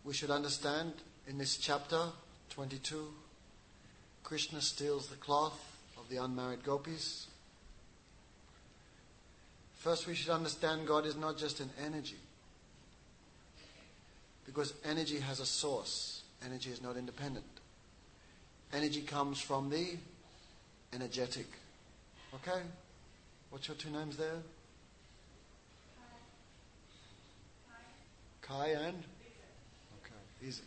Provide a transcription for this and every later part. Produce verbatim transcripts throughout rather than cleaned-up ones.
we should understand in this chapter twenty-two, Krishna steals the cloth of the unmarried gopis. First, we should understand God is not just an energy, because energy has a source. Energy is not independent. Energy comes from the energetic. Okay? What's your two names there? Kai and? Okay, easy.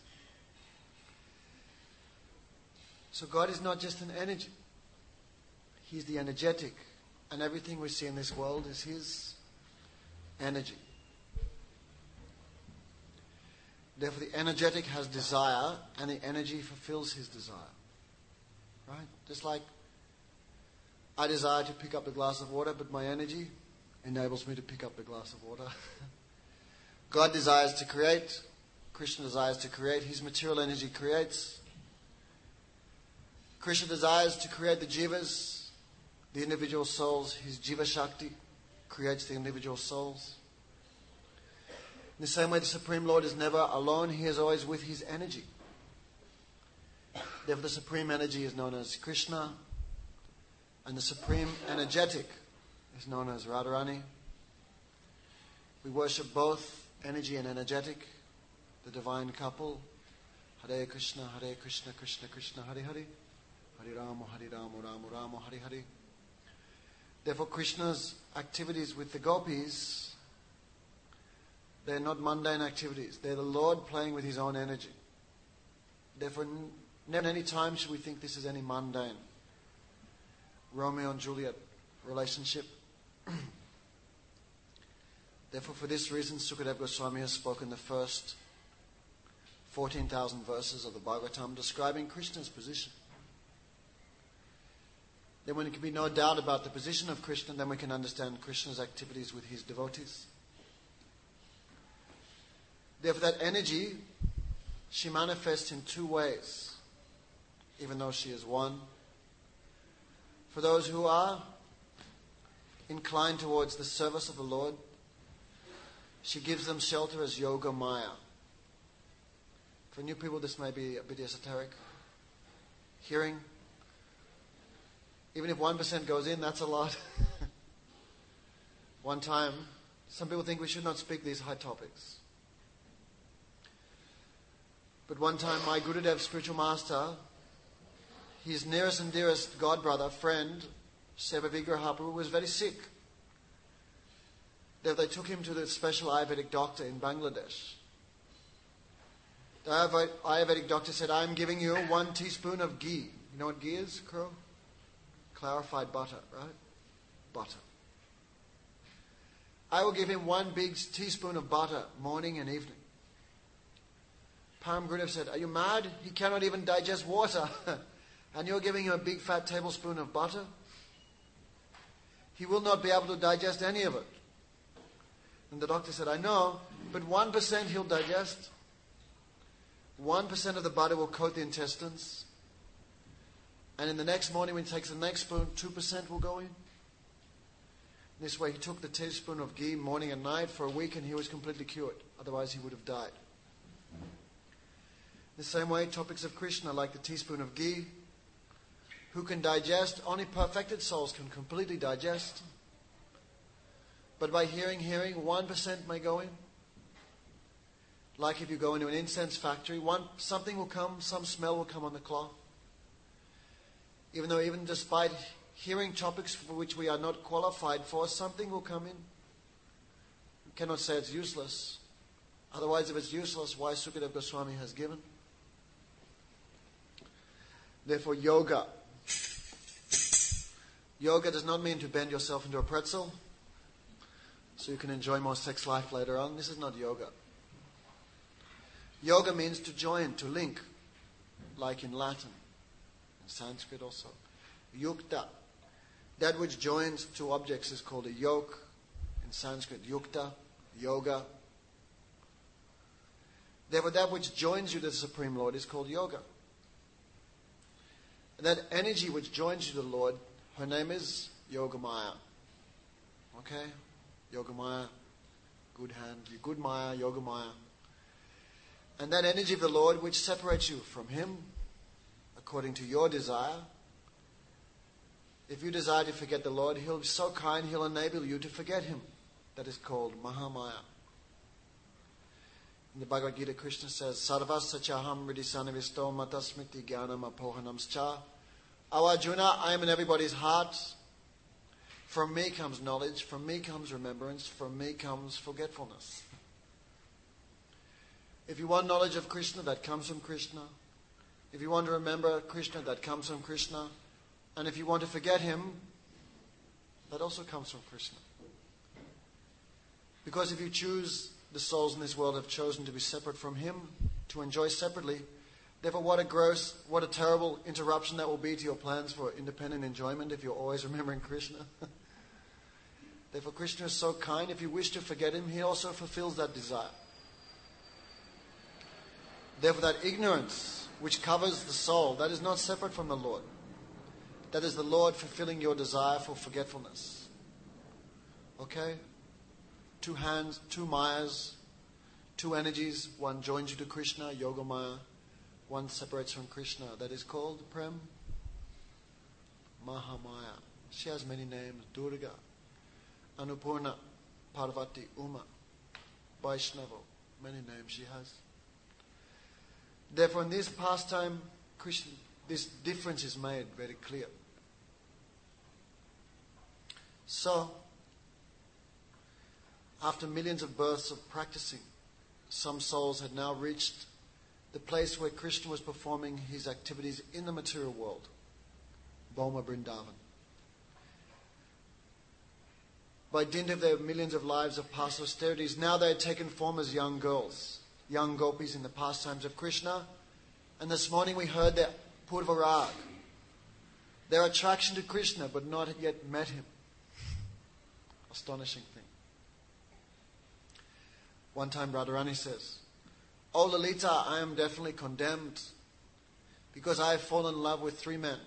So God is not just an energy. He's the energetic. And everything we see in this world is His energy. Therefore, the energetic has desire, and the energy fulfills His desire. Right? Just like I desire to pick up a glass of water, but my energy enables me to pick up the glass of water. God desires to create. Krishna desires to create. His material energy creates. Krishna desires to create the jivas, the individual souls. His jiva shakti creates the individual souls. In the same way, the Supreme Lord is never alone. He is always with His energy. Therefore, the Supreme Energy is known as Krishna, and the Supreme Energetic is known as Radharani. We worship both energy and energetic, the divine couple. Hare Krishna, Hare Krishna, Krishna Krishna, Hare Hare. Hare Rama, Hare Rama, Rama Rama, Hare Hare. Therefore, Krishna's activities with the gopis, they're not mundane activities. They're the Lord playing with His own energy. Therefore, never at any time should we think this is any mundane Romeo and Juliet relationship. Therefore, for this reason, Sukadeva Goswami has spoken the first fourteen thousand verses of the Bhagavatam describing Krishna's position. Then when there can be no doubt about the position of Krishna, then we can understand Krishna's activities with His devotees. Therefore, that energy, she manifests in two ways, even though she is one. For those who are inclined towards the service of the Lord, she gives them shelter as Yoga Maya. For new people, this may be a bit esoteric. Hearing, even if one percent goes in, that's a lot. One time, some people think we should not speak these high topics. But one time, my Gurudev, spiritual master, his nearest and dearest godbrother, friend, Seva Vigrahaprabhu, was very sick. They took him to the special Ayurvedic doctor in Bangladesh. The Ayurvedic doctor said, I'm giving you one teaspoon of ghee. You know what ghee is, Crow? Clarified butter, right? Butter. I will give him one big teaspoon of butter, morning and evening. Param Gurudev said, are you mad? He cannot even digest water. And you're giving him a big fat tablespoon of butter? He will not be able to digest any of it. And the doctor said, I know, but one percent he'll digest. one percent of the butter will coat the intestines. And in the next morning when he takes the next spoon, two percent will go in. This way he took the teaspoon of ghee morning and night for a week and he was completely cured. Otherwise he would have died. The same way, topics of Krishna, like the teaspoon of ghee, who can digest? Only perfected souls can completely digest. But by hearing, hearing, one percent may go in. Like if you go into an incense factory, one something will come, some smell will come on the cloth. Even though even despite hearing topics for which we are not qualified for, something will come in. We cannot say it's useless. Otherwise, if it's useless, why Sukadeva Goswami has given? Therefore, yoga. Yoga does not mean to bend yourself into a pretzel so you can enjoy more sex life later on. This is not yoga. Yoga means to join, to link, like in Latin, in Sanskrit also. Yukta. That which joins two objects is called a yoke. In Sanskrit, yukta, yoga. Therefore, that which joins you to the Supreme Lord is called yoga. And that energy which joins you to the Lord, her name is Yogamaya. Okay? Yogamaya, good hand. Good Maya, Yogamaya. And that energy of the Lord which separates you from Him according to your desire. If you desire to forget the Lord, He'll be so kind, He'll enable you to forget Him. That is called Mahamaya. In the Bhagavad Gita, Krishna says, Sarvasya chaham ridisanavisto matasmiti jnanam apohanamscha. O Arjuna, I am in everybody's heart. From me comes knowledge, from me comes remembrance, from me comes forgetfulness. If you want knowledge of Krishna, that comes from Krishna. If you want to remember Krishna, that comes from Krishna. And if you want to forget Him, that also comes from Krishna. Because if you choose, the souls in this world have chosen to be separate from Him, to enjoy separately. Therefore, what a gross, what a terrible interruption that will be to your plans for independent enjoyment if you're always remembering Krishna. Therefore, Krishna is so kind. If you wish to forget Him, He also fulfills that desire. Therefore, that ignorance which covers the soul, that is not separate from the Lord. That is the Lord fulfilling your desire for forgetfulness. Okay? Two hands, two mayas, two energies. One joins you to Krishna, Yoga Maya. One separates from Krishna. That is called Prem Mahamaya. She has many names. Durga, Annapurna, Parvati, Uma, Vaishnava. Many names she has. Therefore, in this pastime, Krishna, this difference is made very clear. So, after millions of births of practicing, some souls had now reached the place where Krishna was performing his activities in the material world, Bhoma Vrindavan. By dint of their millions of lives of past austerities, now they had taken form as young girls, young gopis in the pastimes of Krishna. And this morning we heard their Purva Rag, their attraction to Krishna, but not yet met Him. Astonishing thing. One time Radharani says, "O Lalita, I am definitely condemned because I have fallen in love with three men.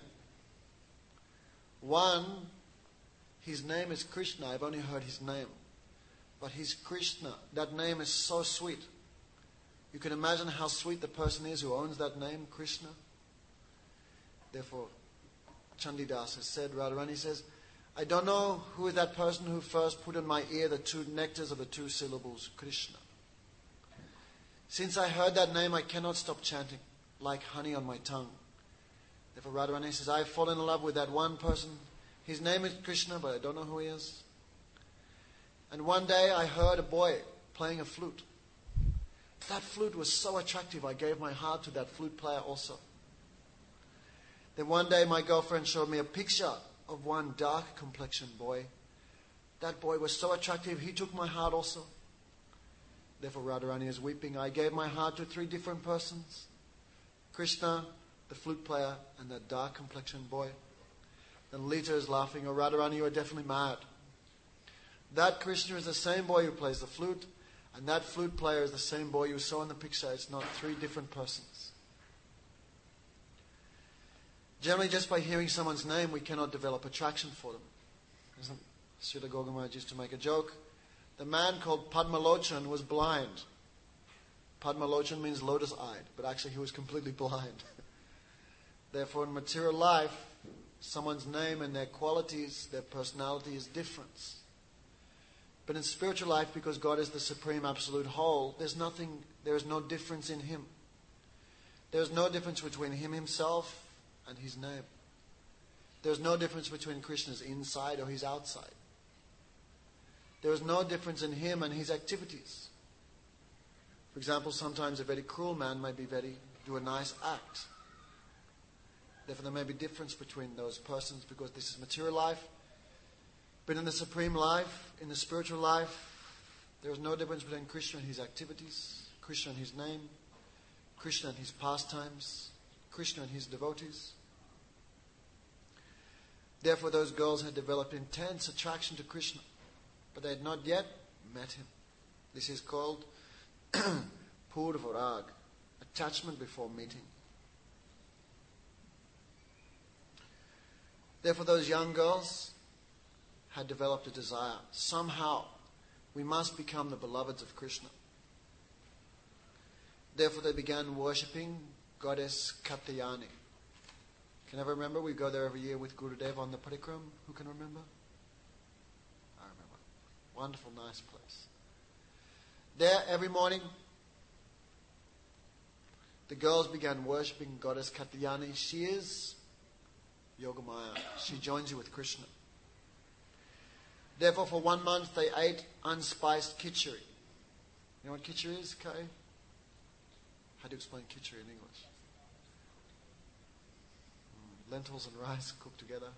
One, his name is Krishna. I've only heard his name. But he's Krishna. That name is so sweet. You can imagine how sweet the person is who owns that name, Krishna. Therefore, Chandidas has said, Radharani says, I don't know who is that person who first put in my ear the two nectars of the two syllables, Krishna. Since I heard that name, I cannot stop chanting, like honey on my tongue. Therefore, Radharani says, I have fallen in love with that one person. His name is Krishna, but I don't know who he is. And one day I heard a boy playing a flute. That flute was so attractive, I gave my heart to that flute player also. Then one day my girlfriend showed me a picture of one dark complexioned boy. That boy was so attractive, he took my heart also. Therefore Radharani is weeping. I gave my heart to three different persons. Krishna, the flute player, and that dark complexioned boy. Then Lita is laughing, oh Radharani, you are definitely mad. That Krishna is the same boy who plays the flute, and that flute player is the same boy you saw in the picture. It's not three different persons. Generally, just by hearing someone's name, we cannot develop attraction for them. Srila Goga Maharaj used to make a joke. The man called Padmalochan was blind. Padmalochan means lotus-eyed, but actually he was completely blind. Therefore, in material life, someone's name and their qualities, their personality is different. But in spiritual life, because God is the supreme absolute whole, there's nothing, there is no difference in Him. There is no difference between Him Himself and His name. There is no difference between Krishna's inside or His outside. There is no difference in Him and His activities. For example, sometimes a very cruel man may be very, do a nice act. Therefore, there may be difference between those persons because this is material life. But in the supreme life, in the spiritual life, there is no difference between Krishna and His activities, Krishna and His name, Krishna and His pastimes, Krishna and His devotees. Therefore, those girls had developed intense attraction to Krishna, but they had not yet met Him. This is called Purvarag, attachment before meeting. Therefore, those young girls had developed a desire. Somehow, we must become the beloveds of Krishna. Therefore they began worshipping goddess Katyayani. Can everyone remember? We go there every year with Gurudev on the Parikram. Who can remember? I remember. Wonderful, nice place. There every morning, the girls began worshipping goddess Katyayani. She is Yogamaya. She joins you with Krishna. Therefore, for one month, they ate unspiced khichdi. You know what khichdi is, Kai? How do you explain khichdi in English? Mm, lentils and rice cooked together.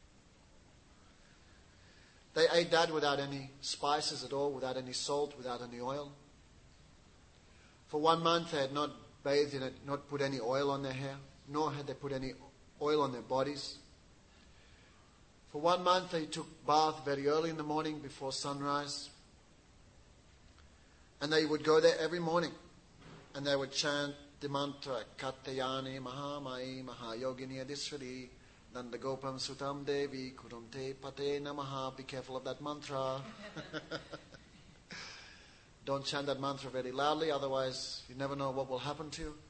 They ate that without any spices at all, without any salt, without any oil. For one month, they had not bathed in it, not put any oil on their hair, nor had they put any oil on their bodies. For one month, they took bath very early in the morning before sunrise. And they would go there every morning. And they would chant the mantra, Katyayani Mahamai Mahayogini Adiswari Nandagopam Sutam Devi Kurumte Pate Namaha. Be careful of that mantra. Don't chant that mantra very loudly, otherwise you never know what will happen to you.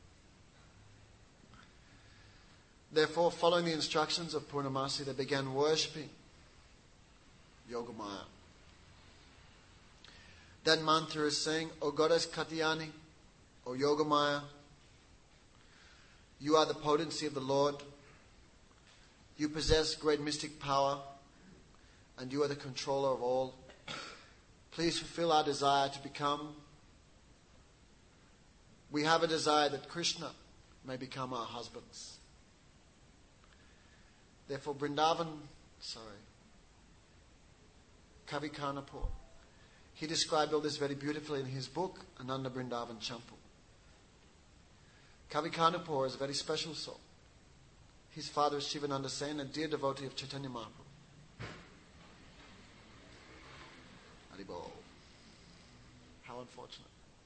Therefore, following the instructions of Purnamasi, they began worshipping Yogamaya. That mantra is saying, O Goddess Katyayani, O Yogamaya, you are the potency of the Lord. You possess great mystic power, and you are the controller of all. Please fulfill our desire to become. We have a desire that Krishna may become our husbands. Therefore, Vrindavan, sorry, Kavi Karnapur, he described all this very beautifully in his book, Ananda Vrindavan Champu. Kavi Karnapur is a very special soul. His father is Shivananda Sen, a dear devotee of Chaitanya Mahaprabhu. Haribol. How unfortunate.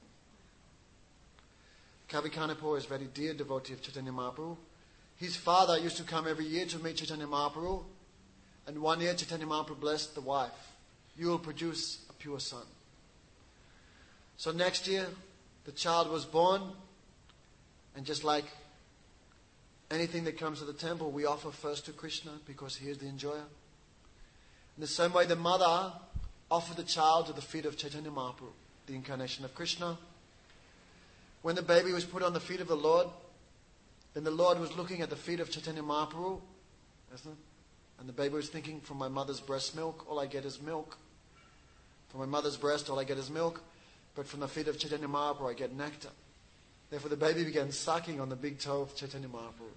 Kavi Karnapur is a very dear devotee of Chaitanya Mahaprabhu. His father used to come every year to meet Chaitanya Mahaprabhu, and one year Chaitanya Mahaprabhu blessed the wife. You will produce a pure son. So next year, the child was born, and just like anything that comes to the temple, we offer first to Krishna because he is the enjoyer. In the same way, the mother offered the child to the feet of Chaitanya Mahaprabhu, the incarnation of Krishna. When the baby was put on the feet of the Lord, then the Lord was looking at the feet of Chaitanya Mahaprabhu, isn't it? And the baby was thinking, from my mother's breast milk, all I get is milk. From my mother's breast, all I get is milk. But from the feet of Chaitanya Mahaprabhu, I get nectar. Therefore, the baby began sucking on the big toe of Chaitanya Mahaprabhu.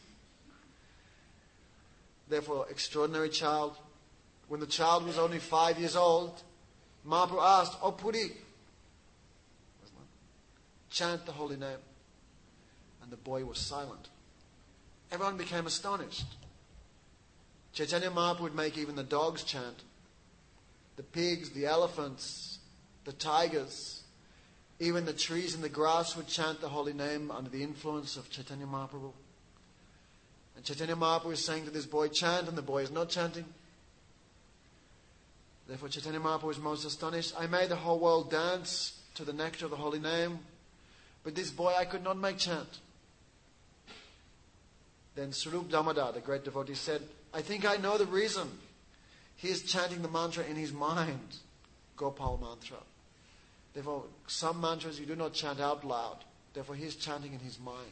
Therefore, extraordinary child. When the child was only five years old, Mahaprabhu asked, "Oh Puri, chant the holy name." And the boy was silent. Everyone became astonished. Chaitanya Mahaprabhu would make even the dogs chant. The pigs, the elephants, the tigers, even the trees and the grass would chant the holy name under the influence of Chaitanya Mahaprabhu. And Chaitanya Mahaprabhu is saying to this boy, chant, and the boy is not chanting. Therefore Chaitanya Mahaprabhu is most astonished. I made the whole world dance to the nectar of the holy name, but this boy I could not make chant. Then Swarup Damodar, the great devotee, said, I think I know the reason. He is chanting the mantra in his mind, Gopal mantra. Therefore, some mantras you do not chant out loud. Therefore, he is chanting in his mind.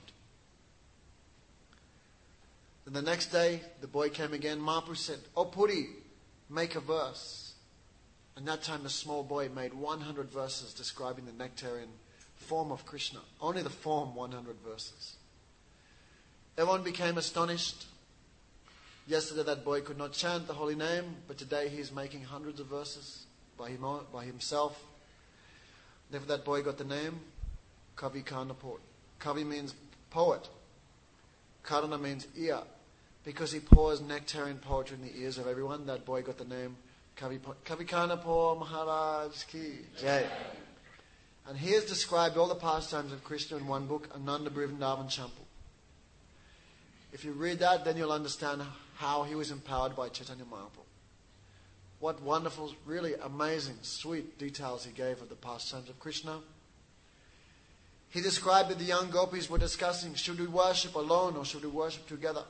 Then the next day, the boy came again. Mahaprabhu said, Oh Puri, make a verse. And that time the small boy made one hundred verses describing the nectarian form of Krishna. Only the form, one hundred verses. Everyone became astonished. Yesterday that boy could not chant the holy name, but today he is making hundreds of verses by, him, by himself. Therefore that boy got the name Kavi Karnapur. Kavi means poet. Karna means ear. Because he pours nectarian poetry in the ears of everyone, that boy got the name Kavi, Kavi Karnapur Maharaj Ki Jai. And he has described all the pastimes of Krishna in one book, Ananda Vrindavan Champu. If you read that, then you'll understand how he was empowered by Chaitanya Mahaprabhu. What wonderful, really amazing, sweet details he gave of the pastimes of Krishna. He described that the young gopis were discussing, should we worship alone or should we worship together?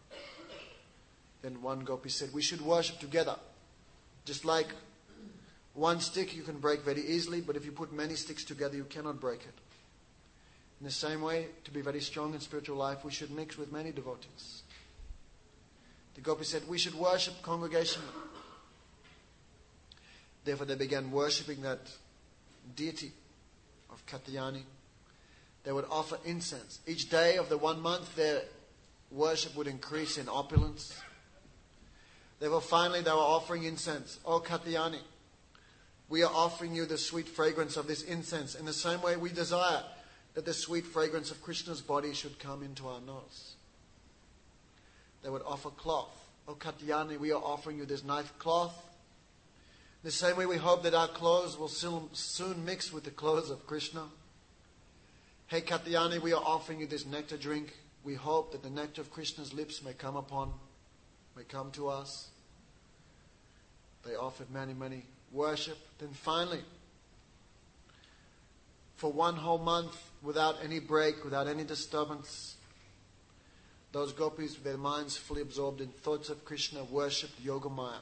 Then one gopi said, we should worship together. Just like one stick you can break very easily, but if you put many sticks together, you cannot break it. In the same way, to be very strong in spiritual life, we should mix with many devotees. The gopi said, we should worship congregationally. Therefore they began worshipping that deity of Katyayani. They would offer incense. Each day of the one month, their worship would increase in opulence. Therefore, finally, they were offering incense. Oh, Katyayani, we are offering you the sweet fragrance of this incense. In the same way, we desire that the sweet fragrance of Krishna's body should come into our nose. They would offer cloth. Oh, Katyayani, we are offering you this nice cloth. In the same way, we hope that our clothes will soon mix with the clothes of Krishna. Hey Katyayani, we are offering you this nectar drink. We hope that the nectar of Krishna's lips may come upon, may come to us. They offered many, many worship. Then finally, for one whole month, without any break, without any disturbance, those gopis, with their minds fully absorbed in thoughts of Krishna, worshipped Yogamaya.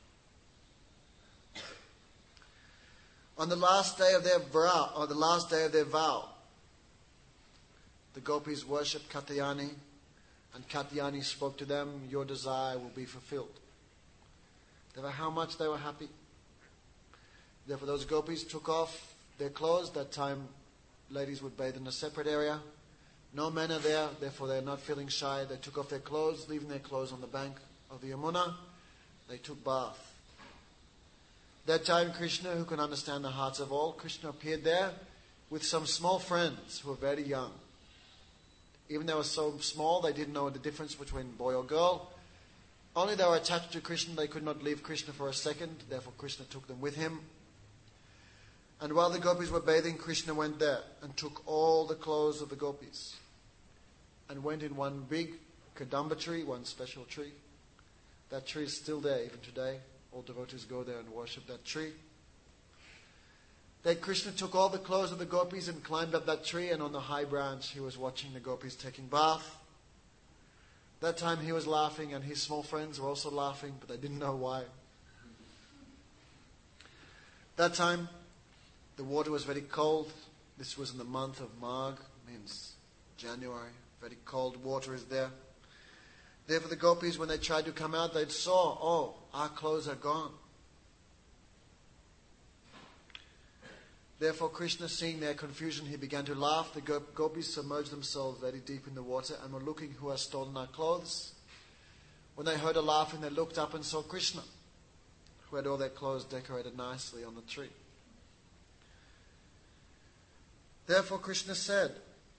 On the last day of their vow, or the last day of their vow, the gopis worshipped Katyayani, and Katyayani spoke to them, your desire will be fulfilled. Therefore, how much they were happy. Therefore, those gopis took off their clothes. That time, ladies would bathe in a separate area. No men are there, therefore they are not feeling shy. They took off their clothes, leaving their clothes on the bank of the Yamuna. They took bath. That time, Krishna, who can understand the hearts of all, Krishna appeared there with some small friends who were very young. Even they were so small, they didn't know the difference between boy or girl. Only they were attached to Krishna, they could not leave Krishna for a second. Therefore, Krishna took them with him. And while the gopis were bathing, Krishna went there and took all the clothes of the gopis and went in one big kadamba tree, one special tree. That tree is still there even today. All devotees go there and worship that tree. Then Krishna took all the clothes of the gopis and climbed up that tree, and on the high branch he was watching the gopis taking bath. That time he was laughing and his small friends were also laughing, but they didn't know why. That time the water was very cold. This was in the month of Magh, means January. Very cold water is there. Therefore the gopis, when they tried to come out, they saw, oh, our clothes are gone. Therefore Krishna, seeing their confusion, he began to laugh. The gopis submerged themselves very deep in the water and were looking who has stolen our clothes. When they heard a laughing, they looked up and saw Krishna, who had all their clothes decorated nicely on the tree. Therefore Krishna said,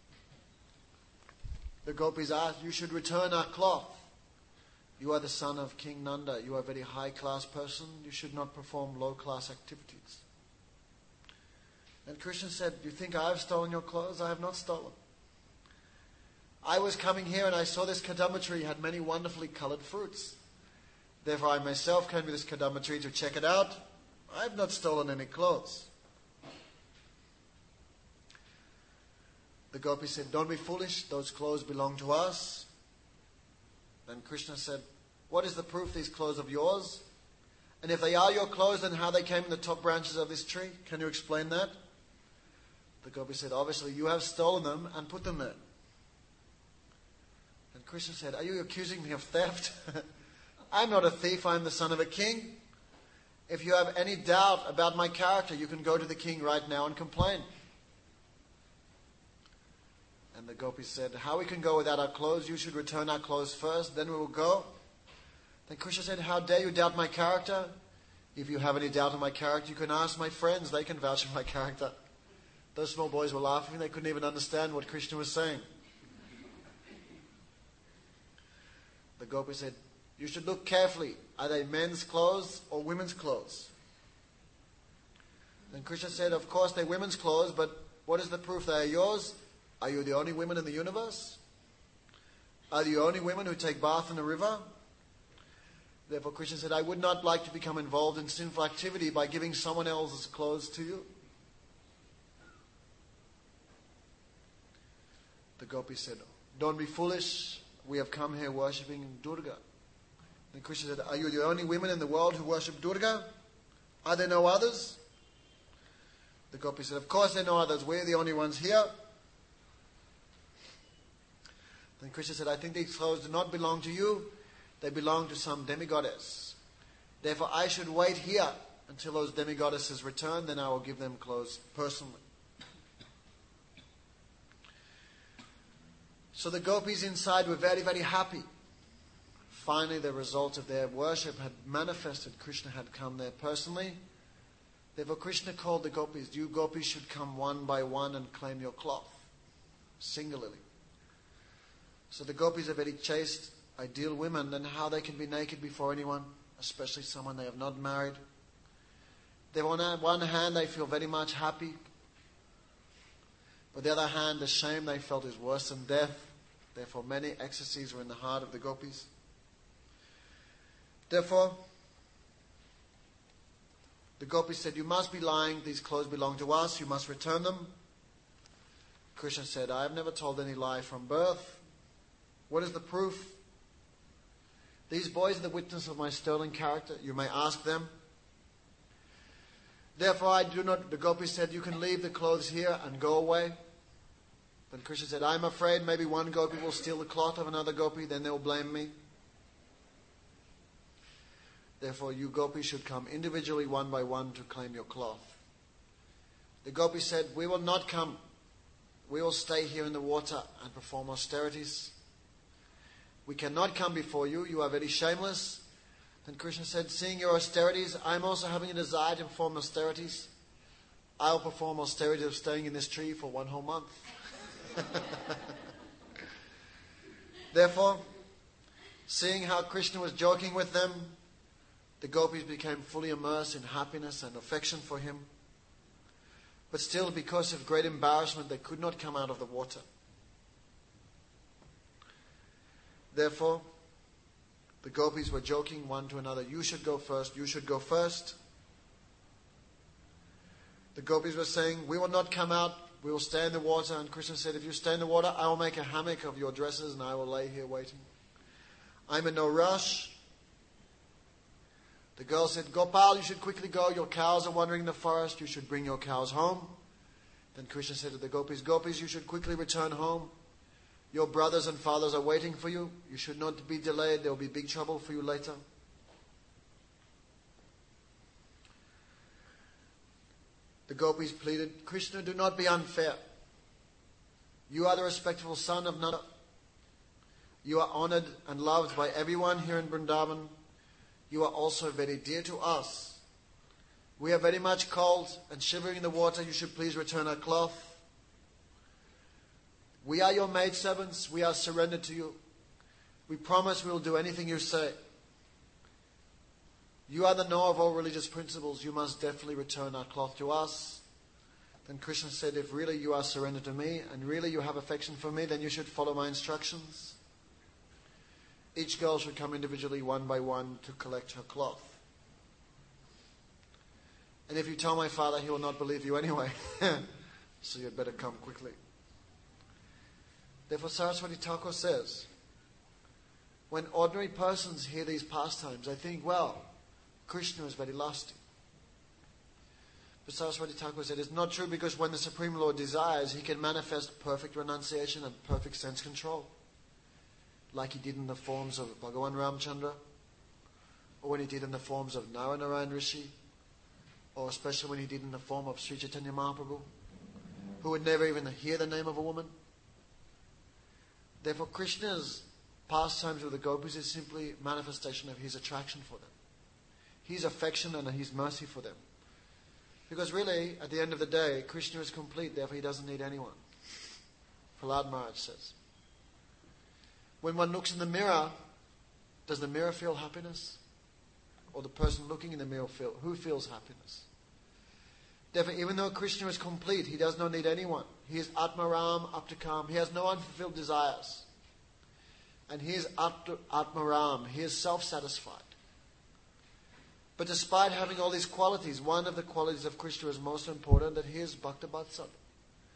the gopis asked, you should return our cloth. You are the son of King Nanda. You are a very high-class person. You should not perform low-class activities. And Krishna said, do you think I have stolen your clothes? I have not stolen. I was coming here and I saw this kadamba tree had many wonderfully colored fruits. Therefore I myself came to this kadamba tree to check it out. I have not stolen any clothes. The gopi said, don't be foolish. Those clothes belong to us. Then Krishna said, what is the proof these clothes are yours? And if they are your clothes, then how they came in the top branches of this tree? Can you explain that? The gopi said, obviously you have stolen them and put them there. And Krishna said, are you accusing me of theft? I'm not a thief, I'm the son of a king. If you have any doubt about my character, you can go to the king right now and complain. And the gopis said, how we can go without our clothes? You should return our clothes first, then we will go. Then Krishna said, how dare you doubt my character? If you have any doubt of my character, you can ask my friends. They can vouch for my character. Those small boys were laughing. They couldn't even understand what Krishna was saying. The gopi said, you should look carefully. Are they men's clothes or women's clothes? Then Krishna said, of course they're women's clothes, but what is the proof they are yours? Are you the only women in the universe? Are you the only women who take bath in the river? Therefore Krishna said, I would not like to become involved in sinful activity by giving someone else's clothes to you. The gopis said, don't be foolish. We have come here worshipping Durga. And Krishna said, are you the only women in the world who worship Durga? Are there no others? The gopis said, of course there are no others. We're the only ones here. Then Krishna said, I think these clothes do not belong to you. They belong to some demigoddess. Therefore I should wait here until those demigoddesses return. Then I will give them clothes personally. So the gopis inside were very, very happy. Finally, the result of their worship had manifested. Krishna had come there personally. Therefore, Krishna called the gopis. You gopis should come one by one and claim your cloth, singularly. So the gopis are very chaste, ideal women, and how they can be naked before anyone, especially someone they have not married. Therefore, on one hand, they feel very much happy. But on the other hand, the shame they felt is worse than death. Therefore, many ecstasies were in the heart of the gopis. Therefore, the gopis said, you must be lying. These clothes belong to us. You must return them. Krishna said, I have never told any lie from birth. What is the proof? These boys are the witness of my sterling character. You may ask them. Therefore, I do not, the gopis said, you can leave the clothes here and go away. Then Krishna said, I'm afraid maybe one gopi will steal the cloth of another gopi, then they will blame me. Therefore, you gopis should come individually one by one to claim your cloth. The gopis said, we will not come. We will stay here in the water and perform austerities. We cannot come before you. You are very shameless. Then Krishna said, seeing your austerities, I am also having a desire to perform austerities. I will perform austerities of staying in this tree for one whole month. Therefore, seeing how Krishna was joking with them, the gopis became fully immersed in happiness and affection for him. But still, because of great embarrassment, they could not come out of the water. Therefore, the gopis were joking one to another, you should go first, you should go first. The gopis were saying, we will not come out, we will stay in the water. And Krishna said, if you stay in the water, I will make a hammock of your dresses and I will lay here waiting. I'm in no rush. The girl said, Gopal, you should quickly go. Your cows are wandering in the forest. You should bring your cows home. Then Krishna said to the gopis, Gopis, you should quickly return home. Your brothers and fathers are waiting for you. You should not be delayed. There will be big trouble for you later. The gopis pleaded, Krishna, do not be unfair. You are the respectful son of Nanda. You are honored and loved by everyone here in Vrindavan. You are also very dear to us. We are very much cold and shivering in the water. You should please return our cloth. We are your maidservants. We are surrendered to you. We promise we will do anything you say. You are the knower of all religious principles. You must definitely return our cloth to us. Then Krishna said, if really you are surrendered to me and really you have affection for me, then you should follow my instructions. Each girl should come individually one by one to collect her cloth. And if you tell my father, he will not believe you anyway. So you had better come quickly. Therefore Saraswati Thakur says, when ordinary persons hear these pastimes, they think, well, Krishna is very lusty. But Saraswati Thakur said, it's not true, because when the Supreme Lord desires, he can manifest perfect renunciation and perfect sense control. Like he did in the forms of Bhagavan Ramchandra, or when he did in the forms of Naranarayan Rishi, or especially when he did in the form of Sri Chaitanya Mahaprabhu, who would never even hear the name of a woman. Therefore, Krishna's pastimes with the gopis is simply manifestation of his attraction for them, his affection and his mercy for them. Because really, at the end of the day, Krishna is complete, therefore he doesn't need anyone. Prahlad Maharaj says, when one looks in the mirror, does the mirror feel happiness? Or the person looking in the mirror feel? Who feels happiness? Therefore, even though Krishna is complete, he does not need anyone. He is Atmaram, Aptakam. He has no unfulfilled desires. And he is Atmaram. He is self-satisfied. But despite having all these qualities, one of the qualities of Krishna is most important, that he is Bhakta Vatsala.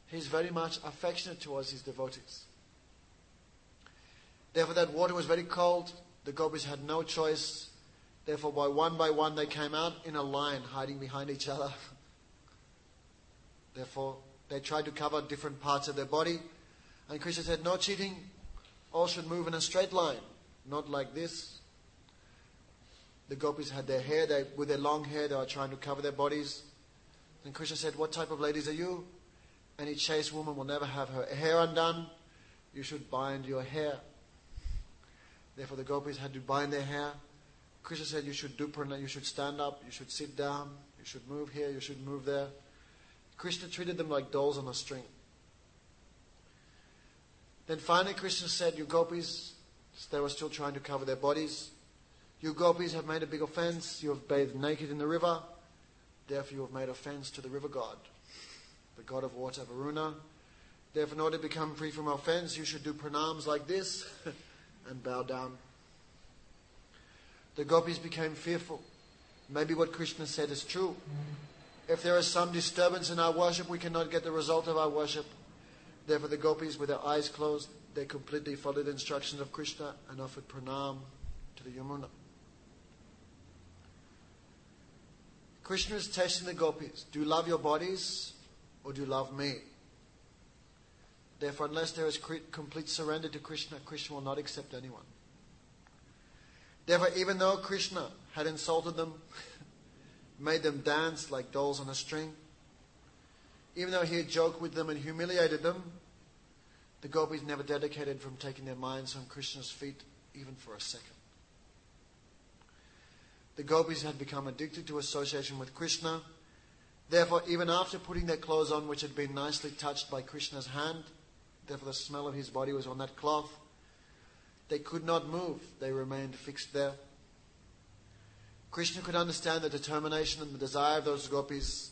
He's very much affectionate towards his devotees. Therefore, that water was very cold. The gopis had no choice. Therefore, by one by one, they came out in a line, hiding behind each other. Therefore, they tried to cover different parts of their body. And Krishna said, no cheating. All should move in a straight line, not like this. The gopis had their hair, they, with their long hair, they were trying to cover their bodies. And Krishna said, what type of ladies are you? Any chaste woman will never have her hair undone. You should bind your hair. Therefore, the gopis had to bind their hair. Krishna said, you should do prana, you should stand up, you should sit down, you should move here, you should move there. Krishna treated them like dolls on a string. Then finally Krishna said, you gopis, they were still trying to cover their bodies. You gopis have made a big offense. You have bathed naked in the river. Therefore you have made offense to the river god, the god of water, Varuna. Therefore, in order to become free from offense, you should do pranams like this and bow down. The gopis became fearful. Maybe what Krishna said is true. If there is some disturbance in our worship, we cannot get the result of our worship. Therefore, the gopis, with their eyes closed, they completely followed the instructions of Krishna and offered pranam to the Yamuna. Krishna is testing the gopis. Do you love your bodies or do you love me? Therefore, unless there is complete surrender to Krishna, Krishna will not accept anyone. Therefore, even though Krishna had insulted them, made them dance like dolls on a string, even though he had joked with them and humiliated them, the gopis never dedicated from taking their minds from Krishna's feet even for a second. The gopis had become addicted to association with Krishna. Therefore, even after putting their clothes on, which had been nicely touched by Krishna's hand, therefore the smell of his body was on that cloth, they could not move. They remained fixed there. Krishna could understand the determination and the desire of those gopis.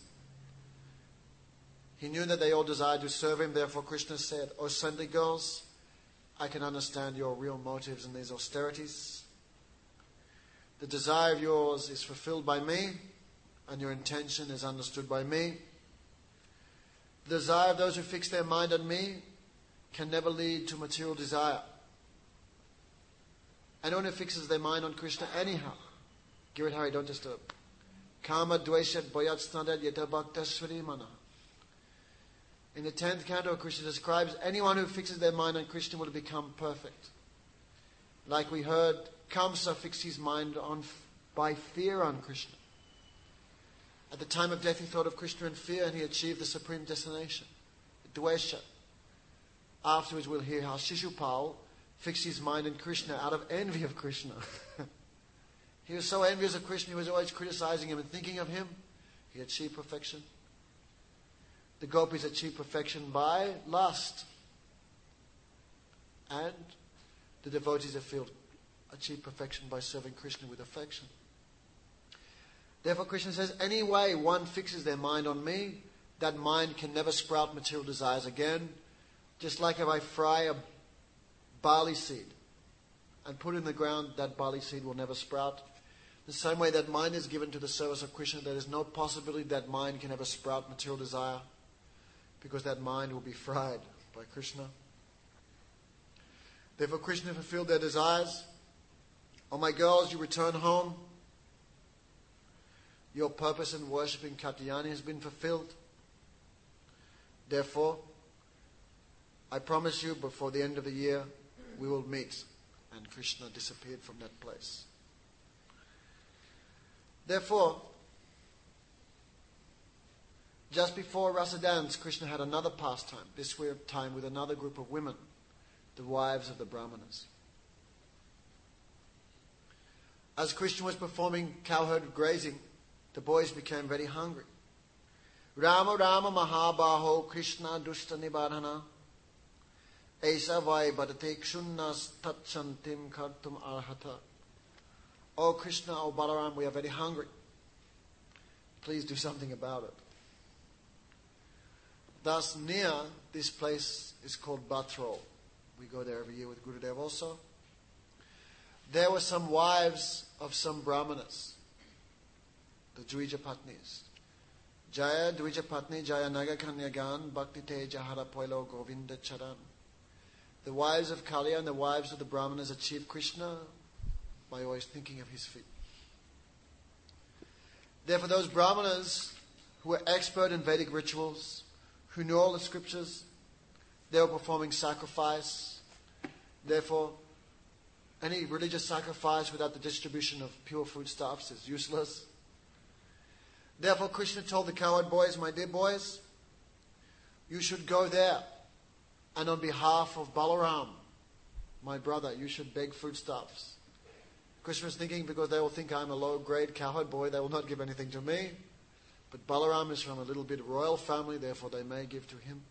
He knew that they all desired to serve him. Therefore, Krishna said, O saintly girls, I can understand your real motives in these austerities. The desire of yours is fulfilled by me, and your intention is understood by me. The desire of those who fix their mind on me can never lead to material desire. Anyone who fixes their mind on Krishna anyhow, Girit Hari, don't disturb. Kama dveshat bayat snadat yeta bhaktaswari mana. In the tenth canto, Krishna describes anyone who fixes their mind on Krishna will become perfect. Like we heard, Kamsa fixed his mind on by fear on Krishna. At the time of death, he thought of Krishna in fear, and he achieved the supreme destination, Dvesha. Afterwards, we'll hear how Shishupal fixed his mind on Krishna out of envy of Krishna. He was so envious of Krishna, he was always criticizing him and thinking of him. He achieved perfection. The gopis achieved perfection by lust. And the devotees of field achieve perfection by serving Krishna with affection. Therefore, Krishna says, any way one fixes their mind on me, that mind can never sprout material desires again. Just like if I fry a barley seed and put it in the ground, that barley seed will never sprout. The same way that mind is given to the service of Krishna, there is no possibility that mind can ever sprout material desire, because that mind will be fried by Krishna. Therefore, Krishna fulfilled their desires. O my girls, you return home. Your purpose in worshipping Katyayani has been fulfilled. Therefore, I promise you, before the end of the year, we will meet. And Krishna disappeared from that place. Therefore, just before Rasa dance, Krishna had another pastime, this time with another group of women, the wives of the Brahmanas. As Krishna was performing cowherd grazing, the boys became very hungry. Rama Rama Mahabaho Krishna Dushta Nibarhana Aisa Vai Bhadate Kshunnas Tatchantim Kartum Arhata. Oh Krishna, oh Balaram, we are very hungry. Please do something about it. Thus, near this place is called Batrol. We go there every year with Gurudev also. There were some wives of some Brahmanas, the Dvija Patnis. Jaya Dvija Patni Jaya Naga Kanyagan Bhakti Te Jahara Poilo Govinda Charan. The wives of Kaliya and the wives of the Brahmanas achieve Krishna by always thinking of his feet. Therefore, those Brahmanas who were expert in Vedic rituals, who knew all the scriptures, they were performing sacrifice. Therefore, any religious sacrifice without the distribution of pure foodstuffs is useless. Therefore, Krishna told the cowherd boys, my dear boys, you should go there, and on behalf of Balaram, my brother, you should beg foodstuffs. Krishna was thinking, because they will think I'm a low-grade cowherd boy, they will not give anything to me. But Balaram is from a little bit royal family, therefore they may give to him.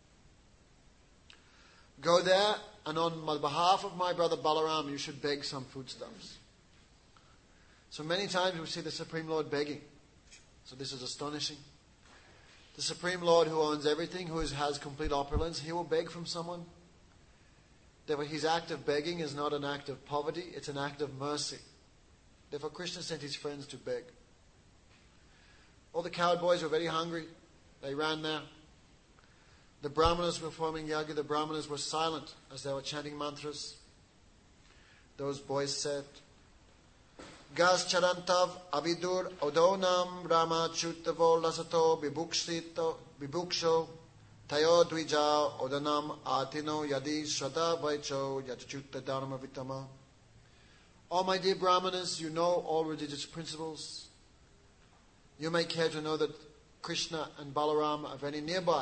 Go there, and on my behalf of my brother Balaram, you should beg some foodstuffs. So many times we see the Supreme Lord begging. So this is astonishing. The Supreme Lord, who owns everything, who has complete opulence, he will beg from someone. Therefore, his act of begging is not an act of poverty, it's an act of mercy. Therefore, Krishna sent his friends to beg. All the cowherd boys were very hungry. They ran there. The Brahmanas were performing yagya. The Brahmanas were silent as they were chanting mantras. Those boys said, Gas charantav avidur odonam rama chutavo lasato bibuksito bibuksho tayo dvija odanam atino yadi shraddha vaicho yachutta dharma vitama. All my dear Brahmanas, you know all religious principles. You may care to know that Krishna and Balaram are very nearby.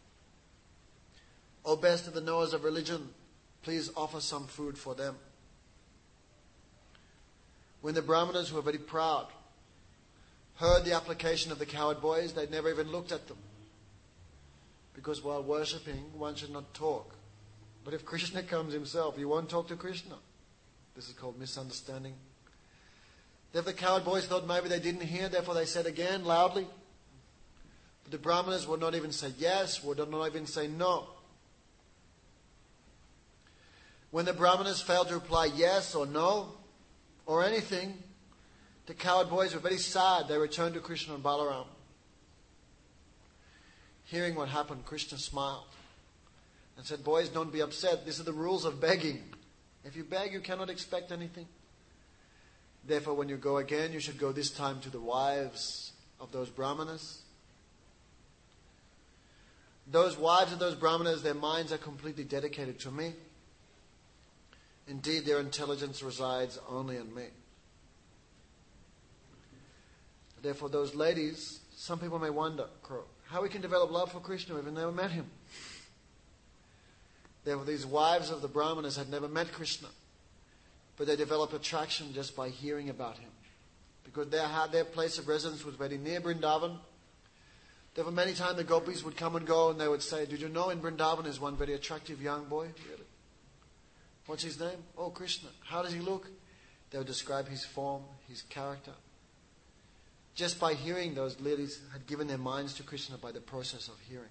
O best of the knowers of religion, please offer some food for them. When the Brahmanas, who were very proud, heard the application of the cowherd boys, they never even looked at them. Because while worshipping, one should not talk. But if Krishna comes himself, you won't talk to Krishna. This is called misunderstanding. Therefore the cowherd boys thought maybe they didn't hear, therefore they said again loudly. But the Brahmanas would not even say yes, would not even say no. When the Brahmanas failed to reply yes or no, or anything, the cowherd boys were very sad. They returned to Krishna and Balaram. Hearing what happened, Krishna smiled and said, boys, don't be upset. These are the rules of begging. If you beg, you cannot expect anything. Therefore, when you go again, you should go this time to the wives of those Brahmanas. Those wives of those Brahmanas, their minds are completely dedicated to me. Indeed, their intelligence resides only in me. Therefore, those ladies, some people may wonder, how we can develop love for Krishna if we've never met him. Therefore, these wives of the Brahmanas had never met Krishna, but they developed attraction just by hearing about him. Because their, their place of residence was very near Vrindavan. Therefore, many times the gopis would come and go and they would say, did you know in Vrindavan is one very attractive young boy? Really? What's his name? Oh, Krishna. How does he look? They would describe his form, his character. Just by hearing, those ladies had given their minds to Krishna by the process of hearing.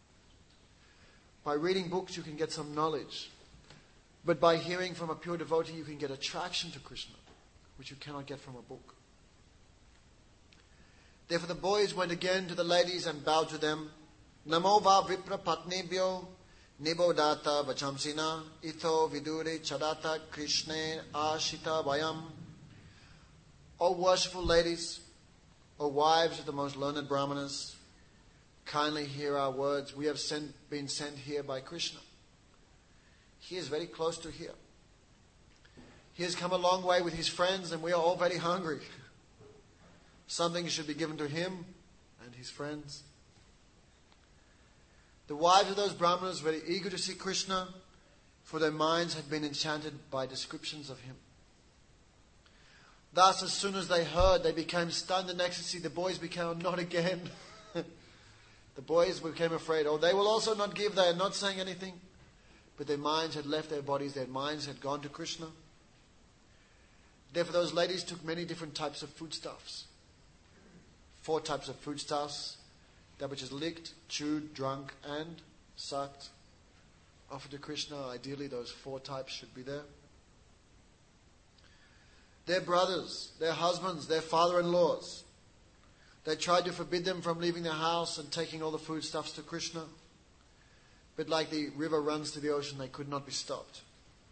By reading books, you can get some knowledge. But by hearing from a pure devotee, you can get attraction to Krishna, which you cannot get from a book. Therefore the boys went again to the ladies and bowed to them. Namo va vipra patnibhyo nibodata vachamsina ito vidure chadata krishne ashita vayam. O worshipful ladies, O wives of the most learned Brahmanas, kindly hear our words. We have sent, been sent here by Krishna. He is very close to here. He has come a long way with his friends and we are all very hungry. Something should be given to him and his friends. The wives of those Brahmanas were very eager to see Krishna, for their minds had been enchanted by descriptions of him. Thus, as soon as they heard, they became stunned in ecstasy. The boys became, not again. The boys became afraid. Oh, they will also not give. They are not saying anything. But their minds had left their bodies. Their minds had gone to Krishna. Therefore, those ladies took many different types of foodstuffs. Four types of foodstuffs. That which is licked, chewed, drunk, and sucked. Offered to Krishna. Ideally, those four types should be there. Their brothers, their husbands, their father-in-laws, They tried to forbid them from leaving their house and taking all the foodstuffs to Krishna. But like the river runs to the ocean, they could not be stopped.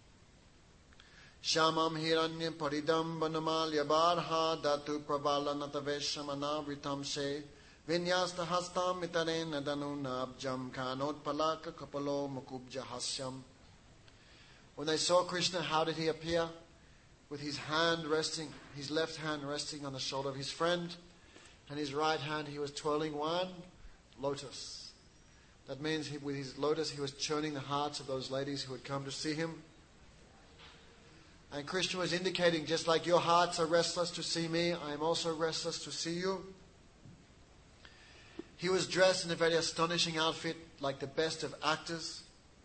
Shamam hiranya paridam vanamalya barha datu pravala nataveshamana vritam she vinyasta hastam mitarena danuna abjam kanot palaka kapalo mukubja hasyam. When they saw Krishna, how did he appear? With his hand resting, his left hand resting on the shoulder of his friend, and his right hand he was twirling one lotus. That means he, with his lotus he was churning the hearts of those ladies who had come to see him. And Krishna was indicating, just like your hearts are restless to see me, I am also restless to see you. He was dressed in a very astonishing outfit, like the best of actors.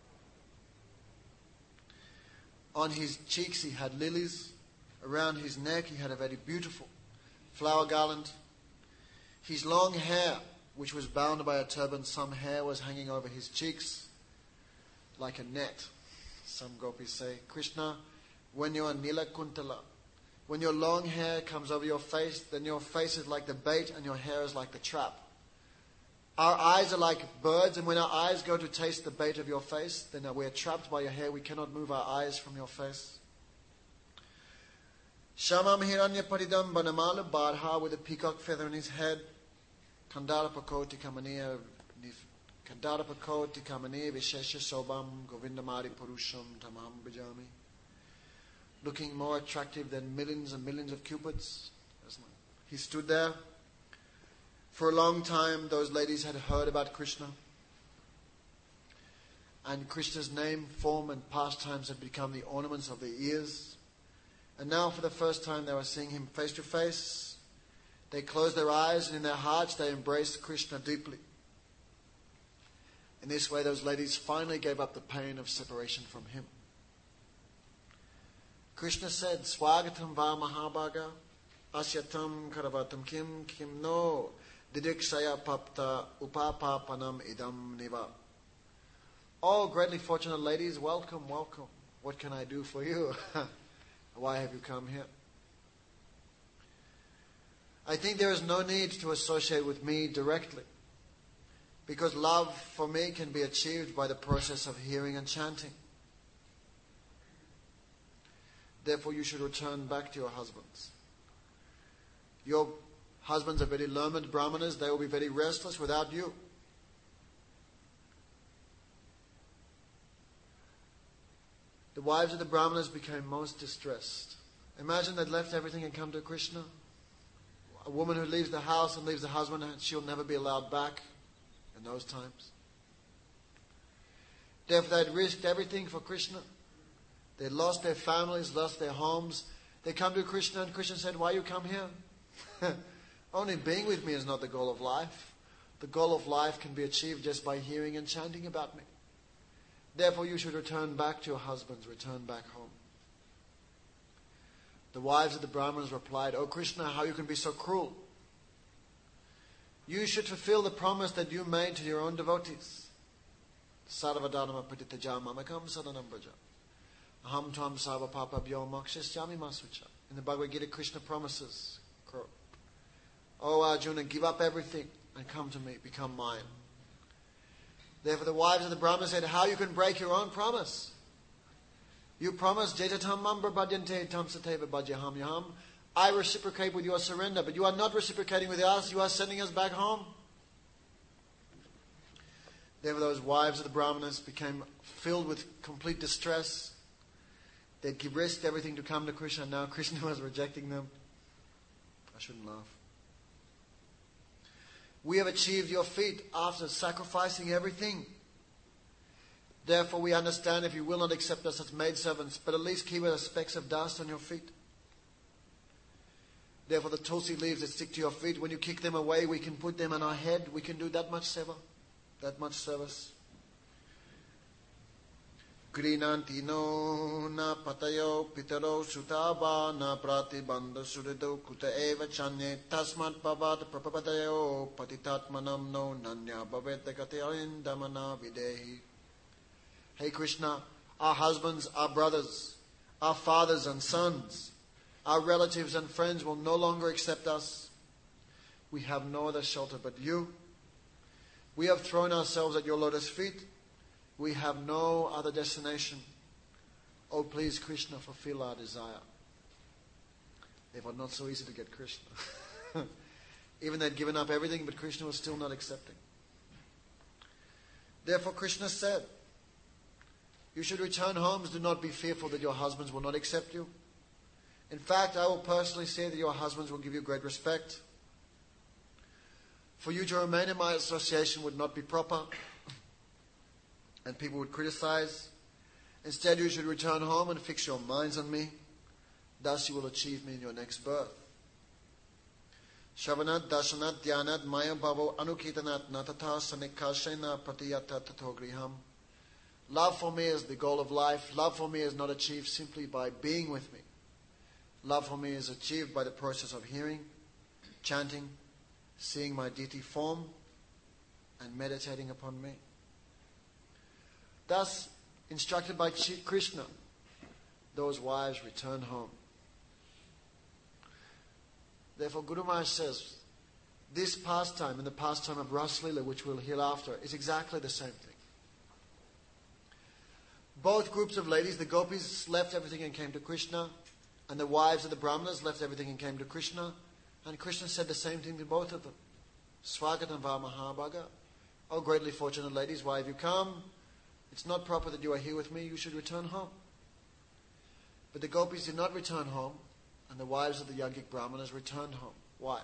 On his cheeks he had lilies. Around his neck he had a very beautiful flower garland. His long hair, which was bound by a turban, some hair was hanging over his cheeks like a net. Some gopis say, Krishna, when you are Nila Kuntala, when your long hair comes over your face, then your face is like the bait and your hair is like the trap. Our eyes are like birds, and when our eyes go to taste the bait of your face, then we are trapped by your hair. We cannot move our eyes from your face. Shamam hiranya paridam banamala barha, with a peacock feather in his head. Kandarapakoti kamaniya Kandarapakoti kamaniya vishesha sobam govindamari purusham tamam bhajami. Looking more attractive than millions and millions of cupids. He stood there. For a long time, those ladies had heard about Krishna. And Krishna's name, form and pastimes had become the ornaments of their ears. And now for the first time they were seeing him face to face. They closed their eyes and in their hearts they embraced Krishna deeply. In this way those ladies finally gave up the pain of separation from him. Krishna said, Swagatam va mahabhaga, asyatam karavatam kim kim no, didikshaya papta upapapanam idam niva. Oh, greatly fortunate ladies, welcome, welcome. What can I do for you? Why have you come here? I think there is no need to associate with me directly, because love for me can be achieved by the process of hearing and chanting. Therefore, you should return back to your husbands. Your husbands are very learned brahmanas. They will be very restless without you. The wives of the brahmanas became most distressed. Imagine they'd left everything and come to Krishna. A woman who leaves the house and leaves the husband, she'll never be allowed back in those times. Therefore, they'd risked everything for Krishna. They lost their families, lost their homes. They come to Krishna and Krishna said, why you come here? Only being with me is not the goal of life. The goal of life can be achieved just by hearing and chanting about me. Therefore you should return back to your husbands, return back home. The wives of the Brahmanas replied, O Krishna, how you can be so cruel? You should fulfill the promise that you made to your own devotees. Sarvadharma patitaja mamakam sadanam braja. Aham tvam sava papa bhyo mokshisyami masucha. In the Bhagavad Gita, Krishna promises, O Arjuna, give up everything and come to me, become mine. Therefore the wives of the Brahmanas said, how you can break your own promise? You promised, Jetatam mambra bhadyante tam sateva bhajyaham yaham. I reciprocate with your surrender, but you are not reciprocating with us. You are sending us back home. Therefore those wives of the Brahmanas became filled with complete distress. They'd risked everything to come to Krishna, and now Krishna was rejecting them. I shouldn't laugh. We have achieved your feet after sacrificing everything. Therefore we understand if you will not accept us as maidservants, but at least keep us specks of dust on your feet. Therefore the tulsi leaves that stick to your feet, when you kick them away, we can put them on our head. We can do that much seva, that much service. Grinanti no na patayo pitaro sutaba na pratibandha surido kuta eva chanye tasmat pavat prapapadayo patitatmanam no nanya bhavete katayindamana videhi. Hey Krishna, our husbands, our brothers, our fathers and sons, our relatives and friends will no longer accept us. We have no other shelter but you. We have thrown ourselves at your lotus feet. We have no other destination. Oh, please, Krishna, fulfill our desire. Therefore, not so easy to get Krishna. Even they'd given up everything, but Krishna was still not accepting. Therefore, Krishna said, you should return homes. Do not be fearful that your husbands will not accept you. In fact, I will personally say that your husbands will give you great respect. For you to remain in my association would not be proper, and people would criticize. Instead, you should return home and fix your minds on me. Thus you will achieve me in your next birth. Shavanat dashanat dhyanat maya bhavo anukitanat natata sanikashena pratiyata tato griham. Love for me is the goal of life. Love for me is not achieved simply by being with me. Love for me is achieved by the process of hearing, chanting, seeing my deity form, and meditating upon me. Thus, instructed by Krishna, those wives return home. Therefore, Guru Maharaj says, this pastime and the pastime of Rasa Leela, which we'll hear after, is exactly the same thing. Both groups of ladies, the gopis left everything and came to Krishna, and the wives of the brahmanas left everything and came to Krishna, and Krishna said the same thing to both of them. Swagatam va mahabhaga. Oh, greatly fortunate ladies, why have you come? It's not proper that you are here with me, you should return home. But the gopis did not return home, and the wives of the yogic brahmanas returned home. Why?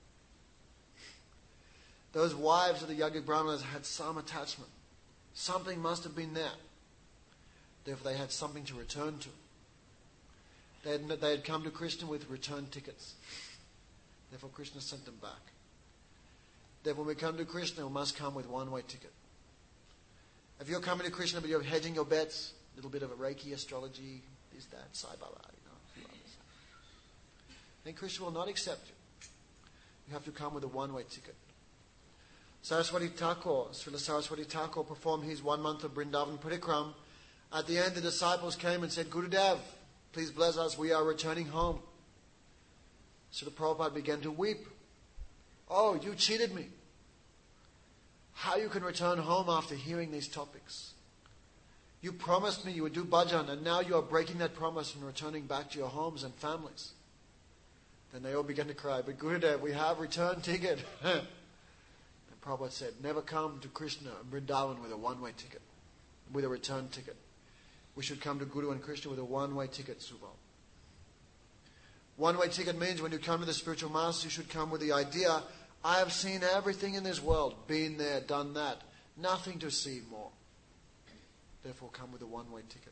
Those wives of the yogic brahmanas had some attachment. Something must have been there. Therefore they had something to return to. They had, they had come to Krishna with return tickets. Therefore Krishna sent them back. Therefore when we come to Krishna, we must come with one-way ticket. If you're coming to Krishna but you're hedging your bets, a little bit of a Reiki, astrology, this, that, Sai Baba, you know, a few others, then Krishna will not accept you. You have to come with a one-way ticket. Saraswati Thakur, Srila Saraswati Thakur performed his one month of Vrindavan Parikram. At the end, the disciples came and said, Gurudev, please bless us, we are returning home. So the Prabhupada began to weep. Oh, you cheated me. How you can return home after hearing these topics? You promised me you would do bhajan, and now you are breaking that promise and returning back to your homes and families. Then they all began to cry, but Gurudev, we have return ticket. And Prabhupada said, never come to Krishna and Vrindavan with a one-way ticket, with a return ticket. We should come to Guru and Krishna with a one-way ticket, Subal. One-way ticket means when you come to the spiritual master, you should come with the idea, I have seen everything in this world, been there, done that, nothing to see more. Therefore come with a one-way ticket.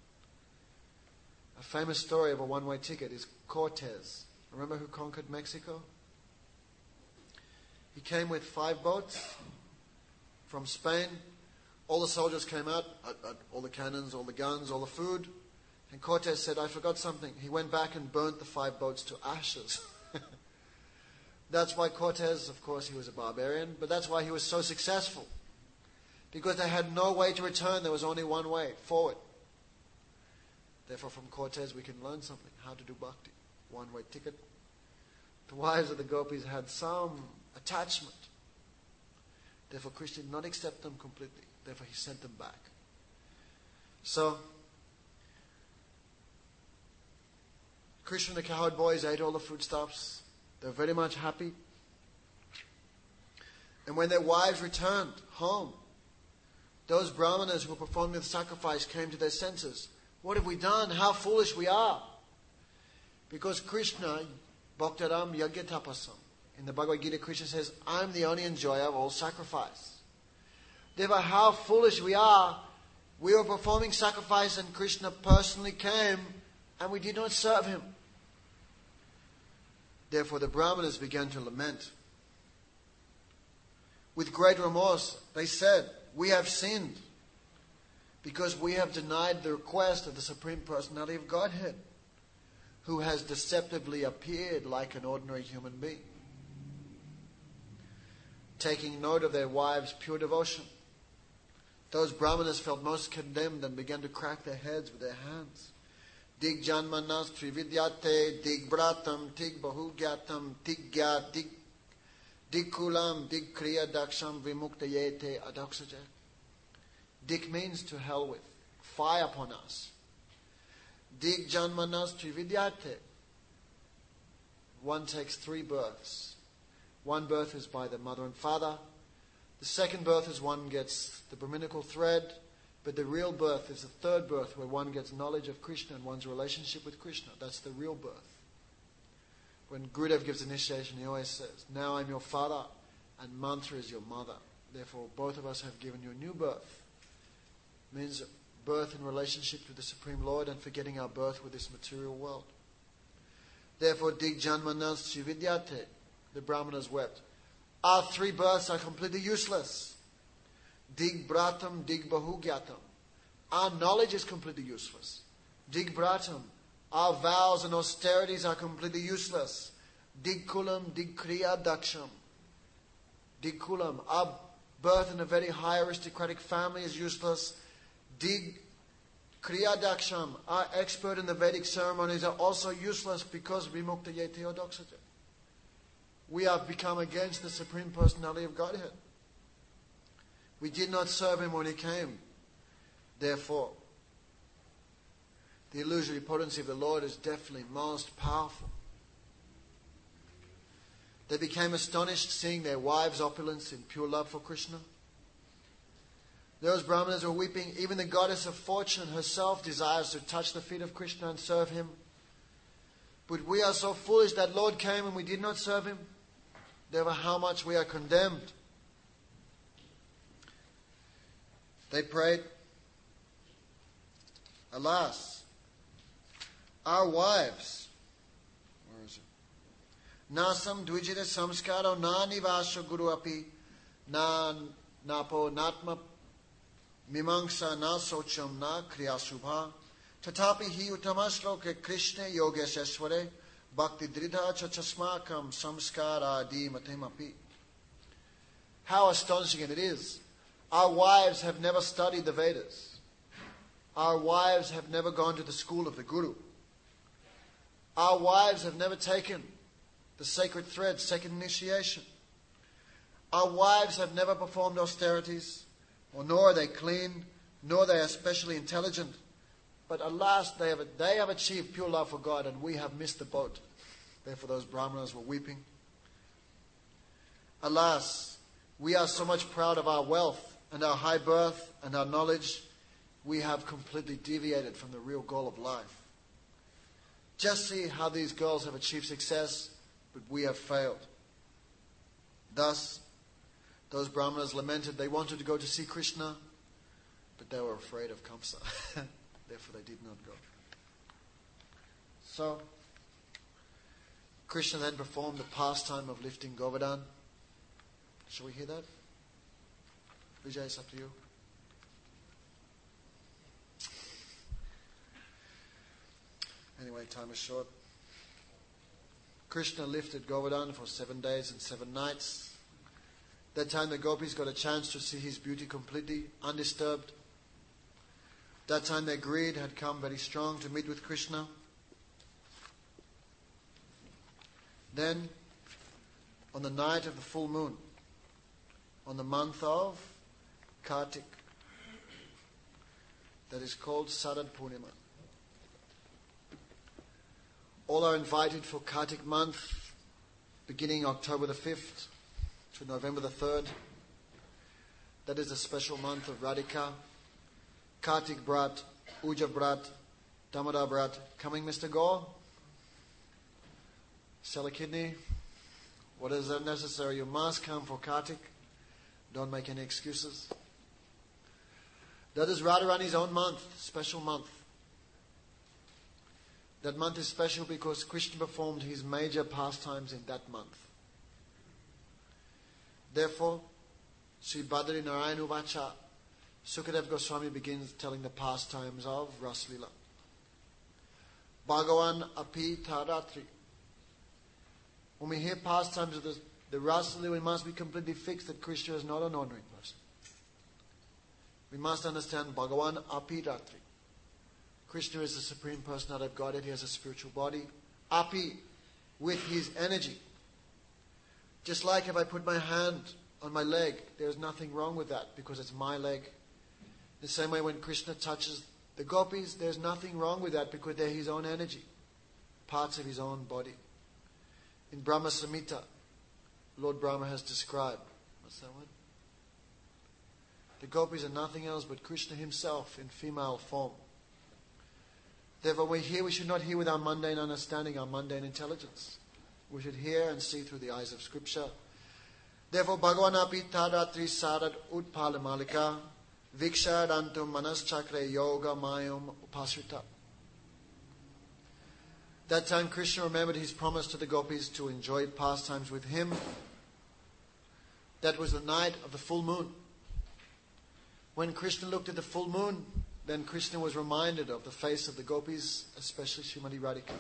A famous story of a one-way ticket is Cortez. Remember who conquered Mexico? He came with five boats from Spain. All the soldiers came out, uh, uh, all the cannons, all the guns, all the food. And Cortez said, I forgot something. He went back and burnt the five boats to ashes. That's why Cortez, of course, he was a barbarian, but that's why he was so successful. Because they had no way to return, there was only one way, forward. Therefore, from Cortez we can learn something, how to do bhakti. One-way ticket. The wives of the gopis had some attachment. Therefore, Krishna did not accept them completely. Therefore, he sent them back. So, Krishna and the cowherd boys ate all the foodstuffs. They were very much happy. And when their wives returned home, those brahmanas who were performing the sacrifice came to their senses. What have we done? How foolish we are. Because Krishna, Bhaktaram Yagya Tapasam, in the Bhagavad Gita, Krishna says, I'm the only enjoyer of all sacrifice. Therefore, how foolish we are. We were performing sacrifice and Krishna personally came and we did not serve him. Therefore, the brahmanas began to lament. With great remorse, they said, we have sinned because we have denied the request of the Supreme Personality of Godhead, who has deceptively appeared like an ordinary human being. Taking note of their wives' pure devotion, those brahmanas felt most condemned and began to crack their heads with their hands. Dig janmanas trividyate, dig bratam, tig bahugyatam, tig gyat, dig Dikulam dig kriya daksham vimuktayete adoksaja. Dik means to hell with, fire upon us. Dig janmanas trividyate. One takes three births. One birth is by the mother and father. The second birth is one gets the Brahminical thread. But the real birth is the third birth where one gets knowledge of Krishna and one's relationship with Krishna. That's the real birth. When Gurudev gives initiation, he always says, now I'm your father and Mantra is your mother. Therefore, both of us have given you a new birth. It means birth in relationship to the Supreme Lord and forgetting our birth with this material world. Therefore, dig janmanas chividyate. The Brahmanas wept. Our three births are completely useless. Dig bratam, dig bahugyatam. Our knowledge is completely useless. Dig bratam. Our vows and austerities are completely useless. Dig kulam, dig kriya daksham. Dig kulam. Our birth in a very high aristocratic family is useless. Dig kriya daksham. Our expert in the Vedic ceremonies are also useless because vimukta yete odoksate. We have become against the Supreme Personality of Godhead. We did not serve Him when He came. Therefore, the illusory potency of the Lord is definitely most powerful. They became astonished seeing their wives' opulence in pure love for Krishna. Those Brahmanas were weeping. Even the goddess of fortune herself desires to touch the feet of Krishna and serve Him. But we are so foolish that Lord came and we did not serve Him. Therefore, how much we are condemned. They prayed, alas, our wives, where is it? Nasam dvijita samskaro na nivasha guru api na napo natma mimangsa na socham na kriyasubha tatapi hi utamasloke krishna yogeshware bhakti dridha chachasmakam samskara adi matemapi. How astonishing it is. Our wives have never studied the Vedas. Our wives have never gone to the school of the Guru. Our wives have never taken the sacred thread, second initiation. Our wives have never performed austerities, or nor are they clean, nor are they especially intelligent. But alas, they have, they have achieved pure love for God, and we have missed the boat. Therefore those Brahmanas were weeping. Alas, we are so much proud of our wealth and our high birth and our knowledge, we have completely deviated from the real goal of life. Just see how these girls have achieved success, but we have failed. Thus, those Brahmanas lamented. They wanted to go to see Krishna, but they were afraid of Kamsa. Therefore, they did not go. So, Krishna then performed the pastime of lifting Govardhan. Shall we hear that? Vijay, it's up to you. Anyway, time is short. Krishna lifted Govardhan for seven days and seven nights. That time the gopis got a chance to see his beauty completely undisturbed. That time their greed had come very strong to meet with Krishna. Then, on the night of the full moon, on the month of Kartik, that is called Sarad Purnima. All are invited for Kartik month, beginning October the fifth to November the third. That is a special month of Radhika. Kartik Brat, Uja Brat, Damodar Brat. Coming, Mister Gaur? Sell a kidney? What is that necessary? You must come for Kartik. Don't make any excuses. That is Radharani's own month, special month. That month is special because Krishna performed his major pastimes in that month. Therefore, Sri Badri Narayan Uvacha, Sukadev Goswami begins telling the pastimes of Raslila. Bhagavan Api Taratri. When we hear pastimes of the, the Raslila, we must be completely fixed that Krishna is not an ordinary person. We must understand Bhagavan Api Ratri. Krishna is the Supreme Personality of Godhead. He has a spiritual body. Api, with his energy. Just like if I put my hand on my leg, there's nothing wrong with that because it's my leg. The same way when Krishna touches the gopis, there's nothing wrong with that because they're his own energy, parts of his own body. In Brahma Samhita, Lord Brahma has described, what's that one? The gopis are nothing else but Krishna himself in female form. Therefore, when we hear, we should not hear with our mundane understanding, our mundane intelligence. We should hear and see through the eyes of Scripture. Therefore, Bhagavan api tadatri sarad utpala malika vikshadantum manaschakre yoga mayum upasrita. That time Krishna remembered his promise to the gopis to enjoy pastimes with him. That was the night of the full moon. When Krishna looked at the full moon, then Krishna was reminded of the face of the gopis, especially Srimati Radhika.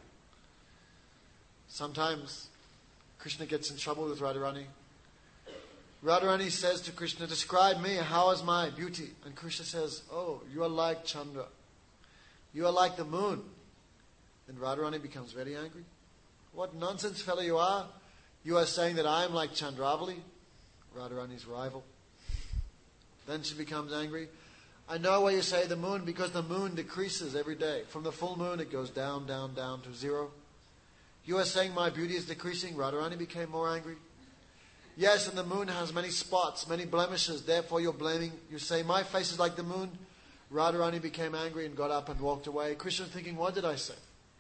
Sometimes Krishna gets in trouble with Radharani. Radharani says to Krishna, describe me, how is my beauty? And Krishna says, oh, you are like Chandra. You are like the moon. Then Radharani becomes very angry. What nonsense fellow you are. You are saying that I am like Chandravali, Radharani's rival. Then she becomes angry. I know why you say the moon, because the moon decreases every day. From the full moon it goes down, down, down to zero. You are saying my beauty is decreasing. Radharani became more angry. Yes, and the moon has many spots, many blemishes. Therefore you're blaming, you say my face is like the moon. Radharani became angry and got up and walked away. Krishna thinking, what did I say?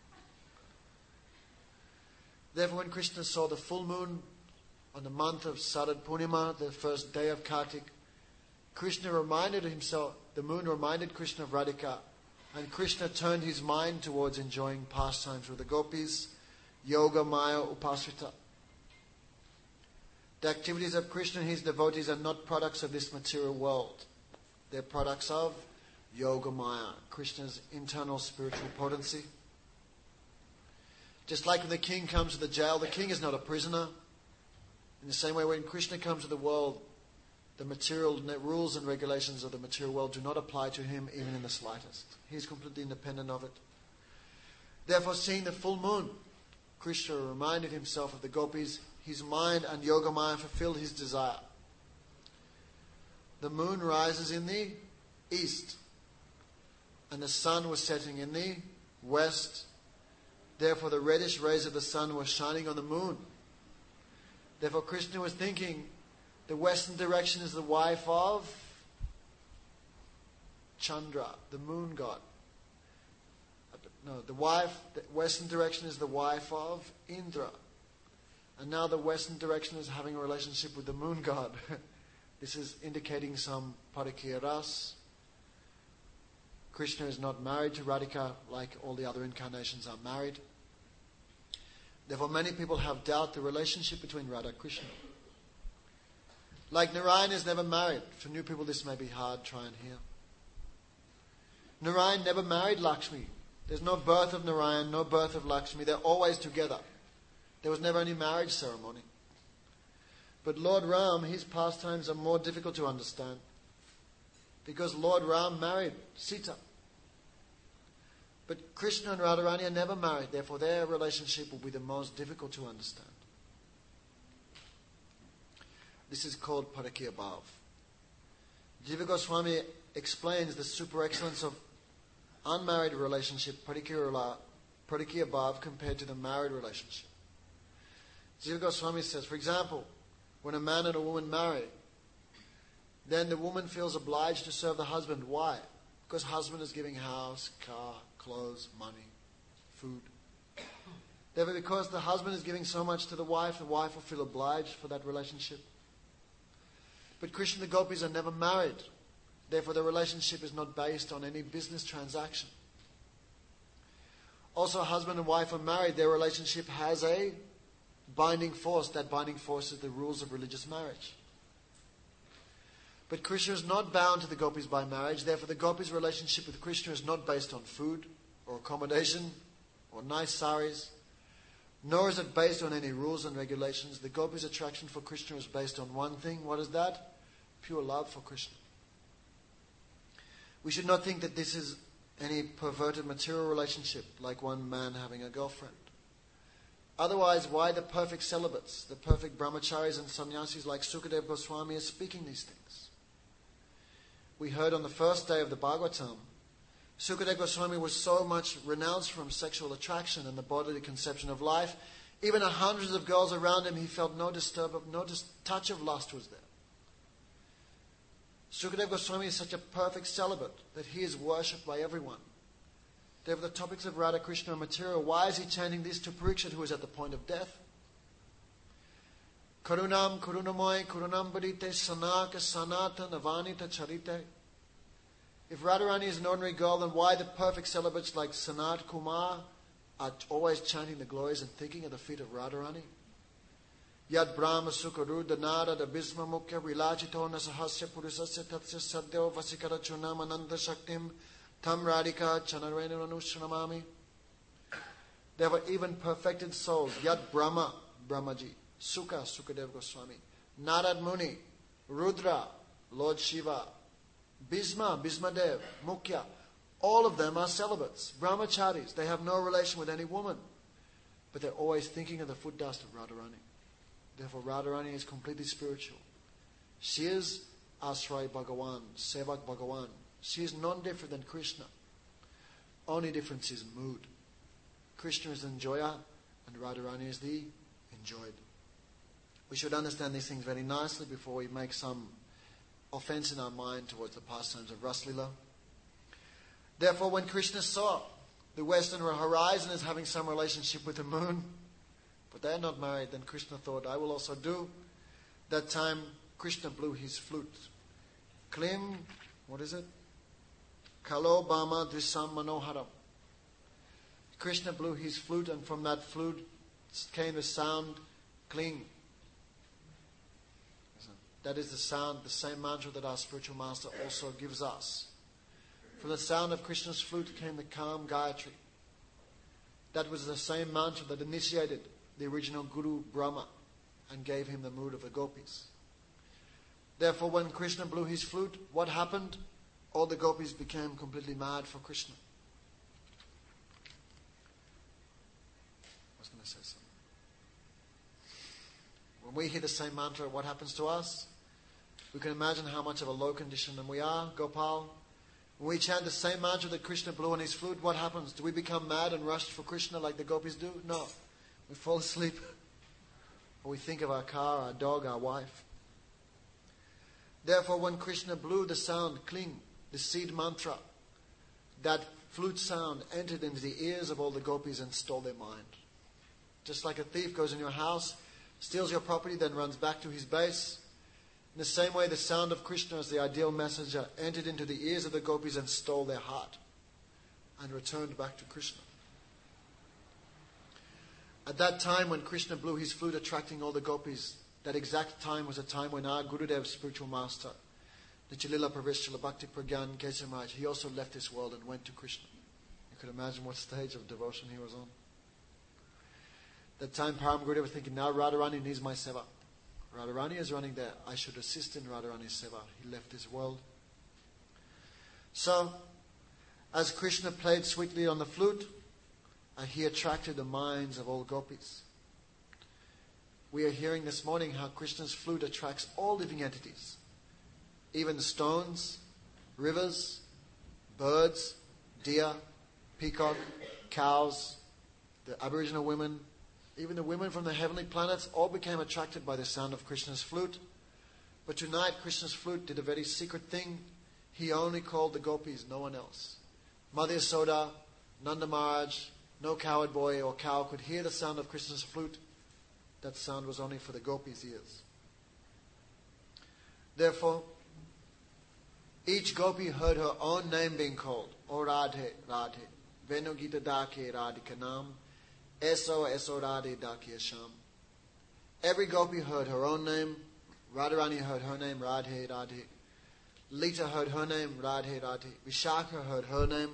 Therefore when Krishna saw the full moon on the month of Sarad Purnima, the first day of Kartik, Krishna reminded himself, the moon reminded Krishna of Radhika, and Krishna turned his mind towards enjoying pastimes with the gopis, yoga maya upasrita. The activities of Krishna and his devotees are not products of this material world. They're products of yoga maya, Krishna's internal spiritual potency. Just like when the king comes to the jail, the king is not a prisoner. In the same way, when Krishna comes to the world, the material rules and regulations of the material world do not apply to him even in the slightest. He is completely independent of it. Therefore, seeing the full moon, Krishna reminded himself of the gopis. His mind and Yogamaya fulfilled his desire. The moon rises in the east, and the sun was setting in the west. Therefore, the reddish rays of the sun were shining on the moon. Therefore, Krishna was thinking, the western direction is the wife of Chandra, the moon god. No, the wife, the western direction is the wife of Indra. And now the western direction is having a relationship with the moon god. This is indicating some Parakya ras. Krishna is not married to Radhika like all the other incarnations are married. Therefore, many people have doubt the relationship between Radha and Krishna. Like Narayan is never married. For new people this may be hard, try and hear. Narayan never married Lakshmi. There's no birth of Narayan, no birth of Lakshmi. They're always together. There was never any marriage ceremony. But Lord Ram, his pastimes are more difficult to understand. Because Lord Ram married Sita. But Krishna and Radharani are never married. Therefore their relationship will be the most difficult to understand. This is called Parakya Bhav. Jiva Goswami explains the super excellence of unmarried relationship, Parakya Bhav, compared to the married relationship. Jiva Goswami says, for example, when a man and a woman marry, then the woman feels obliged to serve the husband. Why? Because husband is giving house, car, clothes, money, food. Therefore, because the husband is giving so much to the wife, the wife will feel obliged for that relationship. But Krishna and the gopis are never married. Therefore, the relationship is not based on any business transaction. Also, husband and wife are married. Their relationship has a binding force. That binding force is the rules of religious marriage. But Krishna is not bound to the gopis by marriage. Therefore, the gopis' relationship with Krishna is not based on food or accommodation or nice saris. Nor is it based on any rules and regulations. The gopis' attraction for Krishna is based on one thing. What is that? Pure love for Krishna. We should not think that this is any perverted material relationship, like one man having a girlfriend. Otherwise, why the perfect celibates, the perfect brahmacharis and sannyasis like Sukadeva Goswami are speaking these things? We heard on the first day of the Bhagavatam, Sukadeva Goswami was so much renounced from sexual attraction and the bodily conception of life. Even hundreds of girls around him, he felt no disturb, no dis- touch of lust was there. Sukadeva Goswami is such a perfect celibate that he is worshipped by everyone. Therefore, the topics of Radha Krishna are material. Why is he chanting this to Parikshit, who is at the point of death? Karunam Karunamoy Karunam Badite Sanaka Sanata Navanita Charite. If Radharani is an ordinary girl, then why the perfect celibates like Sanat Kumar are always chanting the glories and thinking of the feet of Radharani? Yad Brahma Sukaruddha Narada Bhisma Mukhya Vilachito Nasahasya Purusasya Tatsya Sadhyo Vasikara Chunam Ananda Shaktim Tam Radhika Chanarvena Anushranamami. Therefore, even perfected souls, Yad Brahma, Brahmaji, Sukha, Sukadeva Goswami, Narad Muni, Rudra, Lord Shiva, Bhisma, Bhismadev, Mukhya, all of them are celibates, brahmacharis. They have no relation with any woman. But they're always thinking of the foot dust of Radharani. Therefore, Radharani is completely spiritual. She is Asray Bhagawan, Sevak Bhagawan. She is non-different than Krishna. Only difference is mood. Krishna is the enjoyer and Radharani is the enjoyed. We should understand these things very nicely before we make some offense in our mind towards the pastimes of Raslila. Therefore, when Krishna saw the western horizon as having some relationship with the moon, but they are not married, then Krishna thought, I will also do. That time, Krishna blew his flute. Klim, what is it? Kalo Bama Drisam Manoharam. Krishna blew his flute, and from that flute came the sound Kling. That is the sound, the same mantra that our spiritual master also gives us. From the sound of Krishna's flute came the calm Gayatri. That was the same mantra that initiated the original Guru Brahma and gave him the mood of the gopis. Therefore, when Krishna blew his flute, what happened? All the gopis became completely mad for Krishna. I was going to say something. When we hear the same mantra, what happens to us? We can imagine how much of a low condition we are, Gopal. When we chant the same mantra that Krishna blew on his flute, what happens? Do we become mad and rush for Krishna like the gopis do? No. We fall asleep. Or we think of our car, our dog, our wife. Therefore, when Krishna blew the sound, Kling, the seed mantra, that flute sound entered into the ears of all the gopis and stole their mind. Just like a thief goes in your house, steals your property, then runs back to his base. In the same way, the sound of Krishna as the ideal messenger entered into the ears of the gopis and stole their heart and returned back to Krishna. At that time when Krishna blew his flute attracting all the gopis, that exact time was a time when our Gurudev, spiritual master, the Chalila Pravishchala Bhakti Pragyan Keshe Maharaj, he also left this world and went to Krishna. You could imagine what stage of devotion he was on. That time Param Gurudev was thinking, now Radharani needs my seva. Radharani is running there. I should assist in Radharani's seva. He left this world. So, as Krishna played sweetly on the flute, uh, he attracted the minds of all gopis. We are hearing this morning how Krishna's flute attracts all living entities. Even the stones, rivers, birds, deer, peacock, cows, the Aboriginal women, even the women from the heavenly planets all became attracted by the sound of Krishna's flute. But tonight, Krishna's flute did a very secret thing. He only called the gopis, no one else. Mother Yasoda, Nanda Maharaj, no cowherd boy or cow could hear the sound of Krishna's flute. That sound was only for the gopis' ears. Therefore, each gopi heard her own name being called. O Radhe, Radhe, Venugita Dake Radhikanam, Eso Eso Radhe Dake Sham. Every gopi heard her own name. Radharani heard her name, Radhe, Radhe. Lita heard her name, Radhe, Radhe. Vishakha heard her name.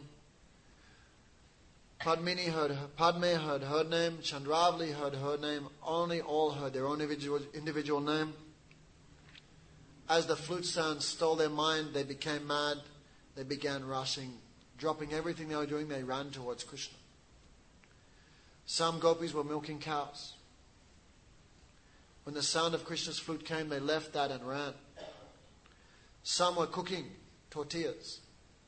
Padmini heard her, Padme heard her name. Chandravali heard her name. Only all heard their own individual, individual name. As the flute sound stole their mind, they became mad. They began rushing. Dropping everything they were doing, they ran towards Krishna. Some gopis were milking cows. When the sound of Krishna's flute came, they left that and ran. Some were cooking tortillas.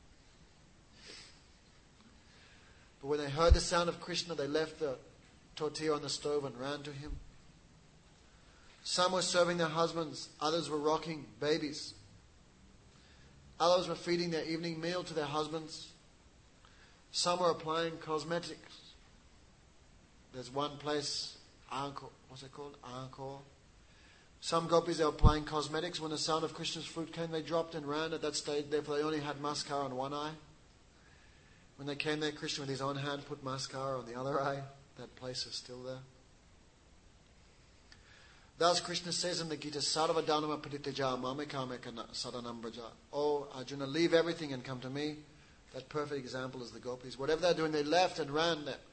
But when they heard the sound of Krishna, they left the tortilla on the stove and ran to him. Some were serving their husbands. Others were rocking babies. Others were feeding their evening meal to their husbands. Some were applying cosmetics. There's one place, Angkor, what's it called? Angkor. Some gopis, they were applying cosmetics. When the sound of Krishna's flute came, they dropped and ran at that stage. Therefore, they only had mascara on one eye. When they came there, Krishna with his own hand put mascara on the other eye. That place is still there. Thus Krishna says in the Gita, Sarvadhanama Padityaja Mamekame Sadanam Braja. Oh Arjuna, leave everything and come to me. That perfect example is the gopis. Whatever they're doing, they left and ran there.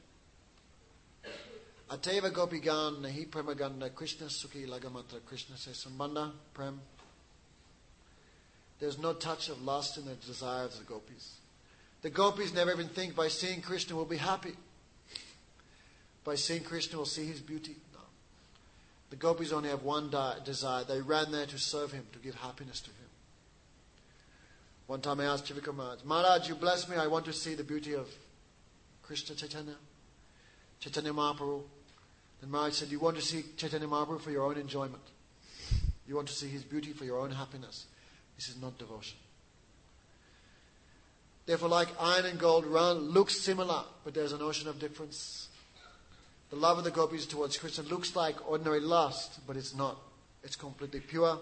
Ateva Gopigan Nahi Premaganda Krishna Sukhi Lagamatra. Krishna says, Sambandha, Prem. There's no touch of lust in the desire of the gopis. The gopis never even think by seeing Krishna we'll be happy. By seeing Krishna we'll see his beauty. No. The gopis only have one di- desire. They ran there to serve him, to give happiness to him. One time I asked Chivika Maharaj, Maharaj, you bless me, I want to see the beauty of Krishna Chaitanya, Chaitanya Mahaprabhu. Then Maharaj said, you want to see Chaitanya Mahaprabhu for your own enjoyment. You want to see his beauty for your own happiness. This is not devotion. Therefore, like iron and gold run, looks similar, but there's an ocean of difference. The love of the gopis towards Krishna looks like ordinary lust, but it's not. It's completely pure.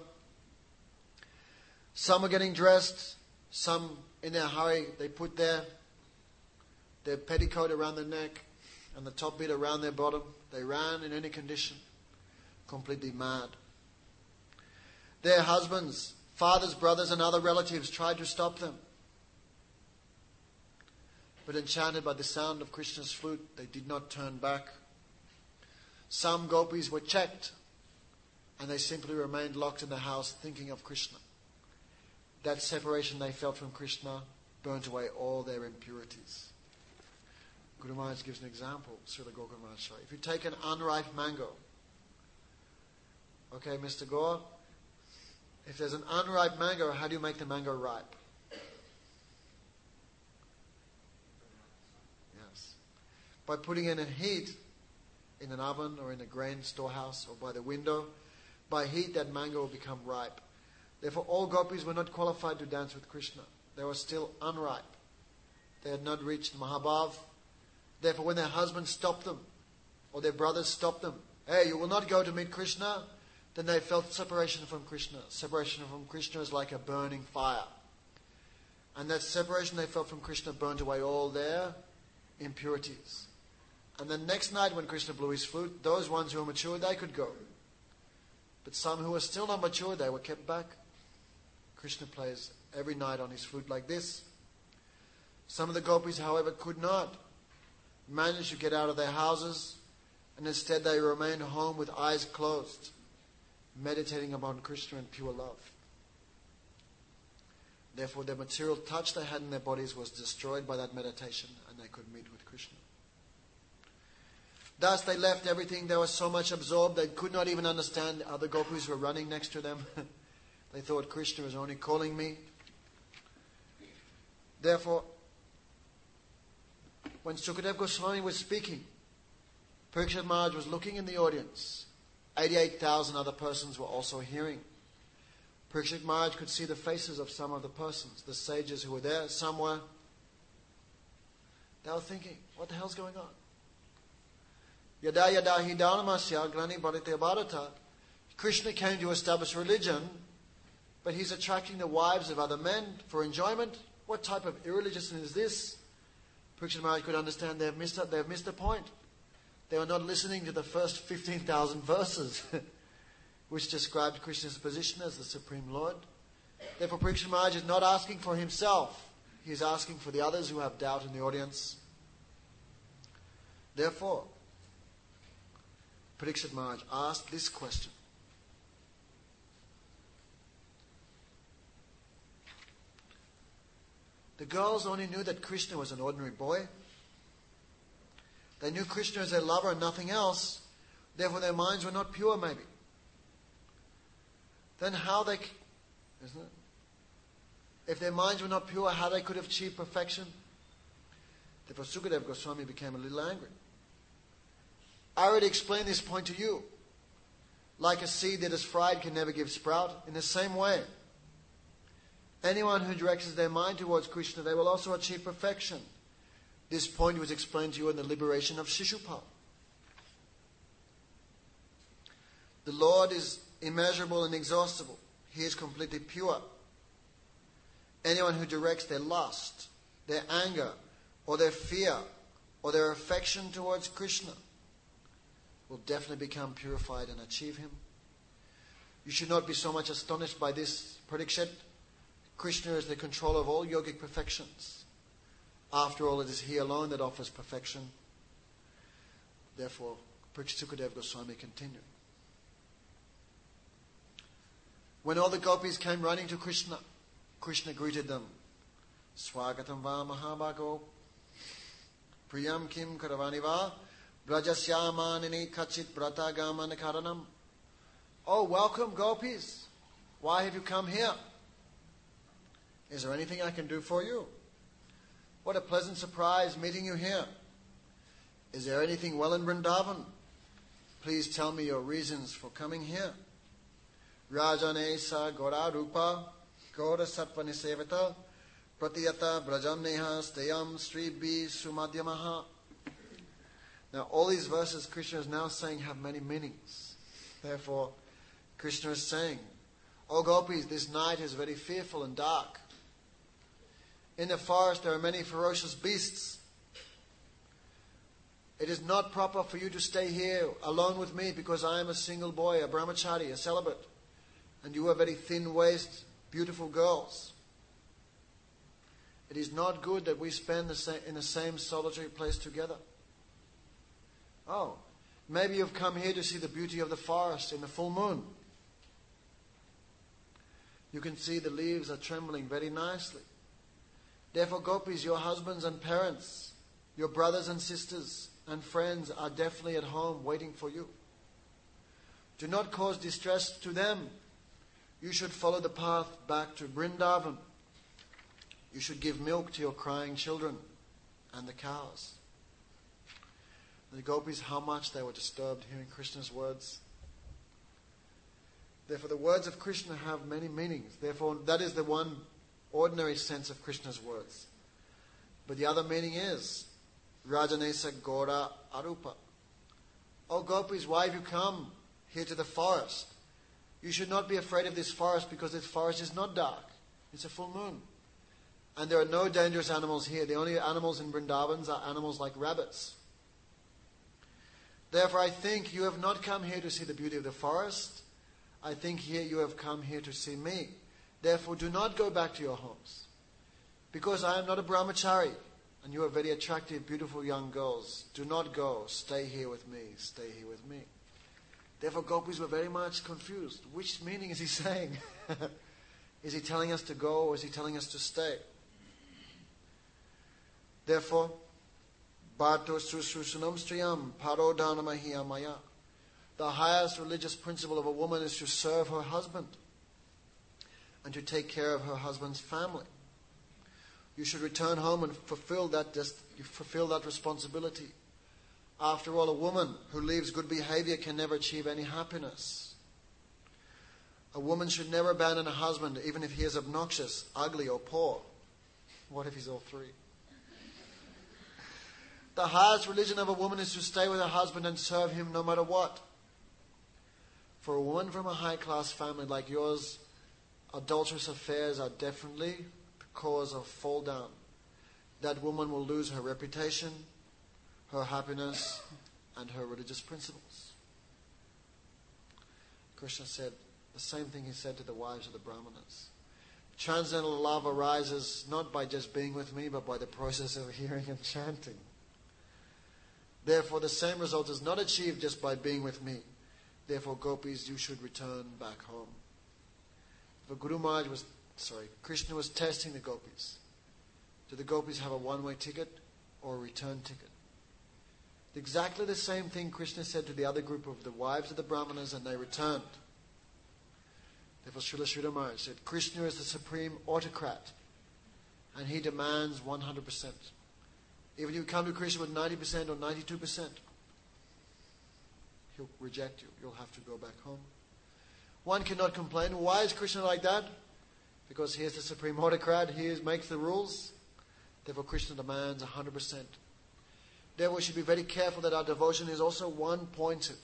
Some are getting dressed. Some, in their hurry, they put their, their petticoat around their neck and the top bit around their bottom. They ran in any condition, completely mad. Their husbands, fathers, brothers, and other relatives tried to stop them. But enchanted by the sound of Krishna's flute, they did not turn back. Some gopis were checked, and they simply remained locked in the house thinking of Krishna. That separation they felt from Krishna burnt away all their impurities. Guru Maharaj gives an example, Srila Gokul Maharaj. If you take an unripe mango, okay, Mister Gaur, if there's an unripe mango, how do you make the mango ripe? Yes. By putting in a heat in an oven or in a grain storehouse or by the window. By heat, that mango will become ripe. Therefore, all gopis were not qualified to dance with Krishna. They were still unripe. They had not reached Mahabhav. Therefore, when their husbands stopped them, or their brothers stopped them, hey, you will not go to meet Krishna, then they felt separation from Krishna. Separation from Krishna is like a burning fire. And that separation they felt from Krishna burnt away all their impurities. And the next night when Krishna blew his flute, those ones who were mature, they could go. But some who were still not mature, they were kept back. Krishna plays every night on his flute like this. Some of the gopis, however, could not manage to get out of their houses, and instead they remained home with eyes closed, meditating upon Krishna in pure love. Therefore, the material touch they had in their bodies was destroyed by that meditation, and they could meet with Krishna. Thus, they left everything. They were so much absorbed, they could not even understand the other gopis who were running next to them. They thought Krishna was only calling me. Therefore, when Sukadeva Goswami was speaking, Parikshit Maharaj was looking in the audience. eighty-eight thousand other persons were also hearing. Parikshit Maharaj could see the faces of some of the persons, the sages who were there. Some were, they were thinking, what the hell's going on? Yada yada hi dharmasya glani bharate bharata. Krishna came to establish religion, but he's attracting the wives of other men for enjoyment. What type of irreligiousness is this? Parikshit Maharaj could understand they've missed, they've missed the point. They were not listening to the first fifteen thousand verses, which described Krishna's position as the Supreme Lord. Therefore, Parikshit Maharaj is not asking for himself. He is asking for the others who have doubt in the audience. Therefore, Parikshit Maharaj asked this question. The girls only knew that Krishna was an ordinary boy. They knew Krishna as their lover and nothing else. Therefore their minds were not pure, maybe. Then how they... Isn't it? If their minds were not pure, how they could have achieved perfection? Therefore Sukadeva Goswami became a little angry. I already explained this point to you. Like a seed that is fried can never give sprout. In the same way, anyone who directs their mind towards Krishna, they will also achieve perfection. This point was explained to you in the liberation of Shishupal. The Lord is immeasurable and inexhaustible. He is completely pure. Anyone who directs their lust, their anger, or their fear, or their affection towards Krishna will definitely become purified and achieve Him. You should not be so much astonished by this prediction. Krishna is the controller of all yogic perfections. After all, it is He alone that offers perfection. Therefore, Sukadeva Goswami continued. When all the gopis came running to Krishna, Krishna greeted them. Swagatam va mahabhago priyam kim karavani va brajasyamanini kachit bratagaman karanam. Oh, welcome gopis. Why have you come here? Is there anything I can do for you? What a pleasant surprise meeting you here. Is there anything well in Vrindavan? Please tell me your reasons for coming here. Rajane sa gora rupa gora sattva nisevata pratiyata brajam neha stayam sri bi sumadhyamaha. Now all these verses Krishna is now saying have many meanings. Therefore, Krishna is saying, O gopis, this night is very fearful and dark. In the forest there are many ferocious beasts. It is not proper for you to stay here alone with me because I am a single boy, a brahmachari, a celibate. And you are very thin-waisted, beautiful girls. It is not good that we spend the same, in the same solitary place together. Oh, maybe you've come here to see the beauty of the forest in the full moon. You can see the leaves are trembling very nicely. Therefore, gopis, your husbands and parents, your brothers and sisters and friends are definitely at home waiting for you. Do not cause distress to them. You should follow the path back to Vrindavan. You should give milk to your crying children and the cows. The gopis, how much they were disturbed hearing Krishna's words. Therefore, the words of Krishna have many meanings. Therefore, that is the one ordinary sense of Krishna's words. But the other meaning is Rajanesa Gora Arupa. Oh gopis, why have you come here to the forest? You should not be afraid of this forest because this forest is not dark. It's a full moon. And there are no dangerous animals here. The only animals in Vrindavans are animals like rabbits. Therefore, I think you have not come here to see the beauty of the forest. I think here you have come here to see me. Therefore, do not go back to your homes. Because I am not a brahmachari, and you are very attractive, beautiful young girls. Do not go. Stay here with me. Stay here with me. Therefore, gopis were very much confused. Which meaning is he saying? Is he telling us to go, or is he telling us to stay? Therefore, Bharto Susunam Striyam Parodhanamahiya Maya. The highest religious principle of a woman is to serve her husband and to take care of her husband's family. You should return home and fulfill that, fulfill that responsibility. After all, a woman who leaves good behavior can never achieve any happiness. A woman should never abandon a husband, even if he is obnoxious, ugly, or poor. What if he's all three? The highest religion of a woman is to stay with her husband and serve him no matter what. For a woman from a high-class family like yours, adulterous affairs are definitely the cause of fall down. That woman will lose her reputation, her happiness, and her religious principles. Krishna said the same thing he said to the wives of the Brahmanas. Transcendental love arises not by just being with me, but by the process of hearing and chanting. Therefore, the same result is not achieved just by being with me. Therefore, gopis, you should return back home. The Guru Maharaj was, sorry, Krishna was testing the gopis. Do the gopis have a one-way ticket or a return ticket? Exactly the same thing Krishna said to the other group of the wives of the Brahmanas, and they returned. Therefore Srila Sridhar Maharaj said, Krishna is the supreme autocrat, and he demands one hundred percent. Even if you come to Krishna with ninety percent or ninety-two percent, he'll reject you. You'll have to go back home. One cannot complain. Why is Krishna like that? Because he is the supreme autocrat. He is, makes the rules. Therefore Krishna demands one hundred percent. Therefore we should be very careful that our devotion is also one-pointed.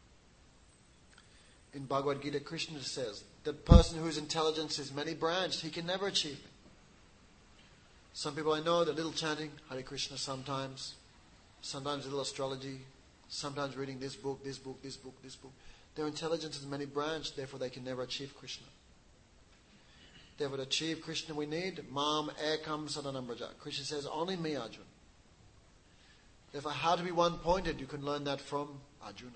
In Bhagavad Gita, Krishna says, the person whose intelligence is many-branched, he can never achieve it. Some people I know, they're little chanting Hare Krishna sometimes, sometimes a little astrology, sometimes reading this book, this book, this book, this book. Their intelligence is many-branched, therefore they can never achieve Krishna. Therefore to achieve Krishna we need Mam Ekam Sadanam Braja. Krishna says, only me, Arjuna. Therefore, how to be one-pointed, you can learn that from Arjuna.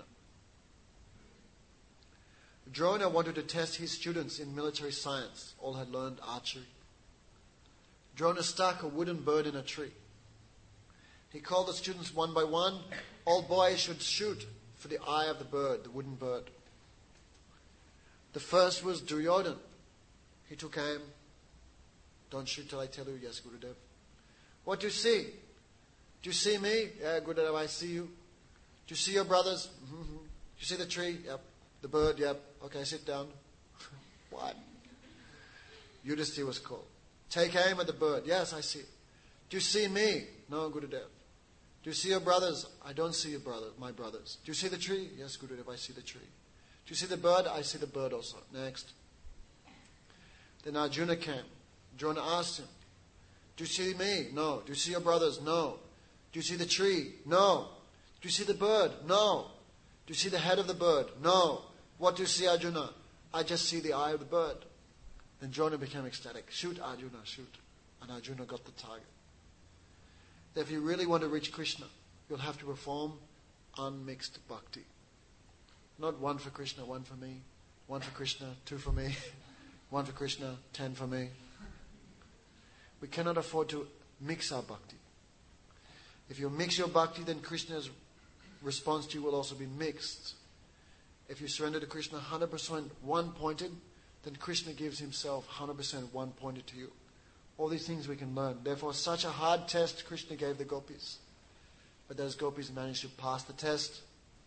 Drona wanted to test his students in military science. All had learned archery. Drona stuck a wooden bird in a tree. He called the students one by one. All boys should shoot for the eye of the bird, the wooden bird. The first was Duryodhana. He took aim. Don't shoot till I tell you, yes, Gurudev. What do you see? Do you see me? Yeah, Gurudev, I see you. Do you see your brothers? Mm-hmm. Do you see the tree? Yep. The bird? Yep. Okay, sit down. What? Yudhisthira was called. Take aim at the bird. Yes, I see it. Do you see me? No, Gurudev. Do you see your brothers? I don't see your brother, my brothers. Do you see the tree? Yes, Gurudev, I see the tree. Do you see the bird? I see the bird also. Next. Then Arjuna came. Drona asked him, do you see me? No. Do you see your brothers? No. Do you see the tree? No. Do you see the bird? No. Do you see the head of the bird? No. What do you see, Arjuna? I just see the eye of the bird. Then Drona became ecstatic. Shoot, Arjuna, shoot. And Arjuna got the target. That if you really want to reach Krishna, you'll have to perform unmixed bhakti. Not one for Krishna, one for me. One for Krishna, two for me. One for Krishna, ten for me. We cannot afford to mix our bhakti. If you mix your bhakti, then Krishna's response to you will also be mixed. If you surrender to Krishna one hundred percent one-pointed, then Krishna gives himself one hundred percent one-pointed to you. All these things we can learn. Therefore, such a hard test Krishna gave the gopis. But those gopis managed to pass the test.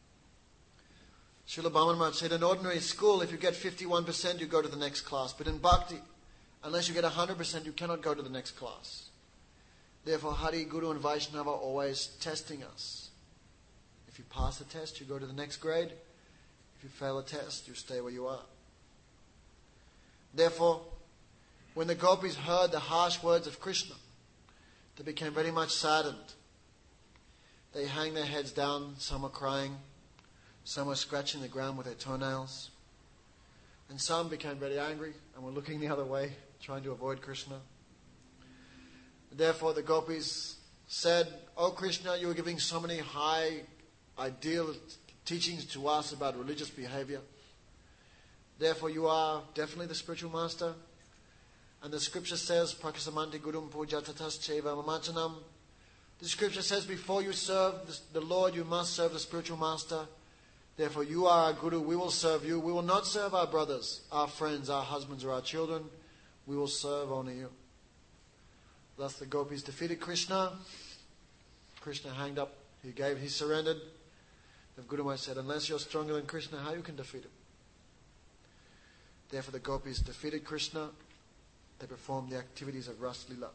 Srila Bhaman Maharaj said, in ordinary school, if you get fifty-one percent, you go to the next class. But in bhakti, unless you get one hundred percent, you cannot go to the next class. Therefore, Hari, Guru and Vaishnava are always testing us. If you pass the test, you go to the next grade. If you fail a test, you stay where you are. Therefore, when the gopis heard the harsh words of Krishna, they became very much saddened. They hang their heads down, some are crying, some were scratching the ground with their toenails, and some became very angry and were looking the other way, trying to avoid Krishna. Therefore the gopis said, "O Krishna, you are giving so many high ideal teachings to us about religious behavior. Therefore you are definitely the spiritual master. And the scripture says, Prakasamanti Gurum Puja Tatas Cheva Mamachanam. The scripture says, before you serve the Lord, you must serve the spiritual master. Therefore you are our Guru, we will serve you. We will not serve our brothers, our friends, our husbands or our children. We will serve only you." Thus the gopis defeated Krishna. Krishna hanged up. He gave, he surrendered. The Guru Maharaj said, unless you're stronger than Krishna, how you can defeat him? Therefore the gopis defeated Krishna. They performed the activities of Ras Lila.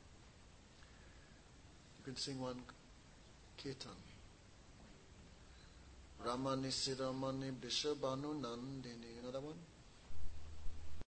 You can sing one kirtan. Ramani Siramani Bishabhanu Nandini. You know that one?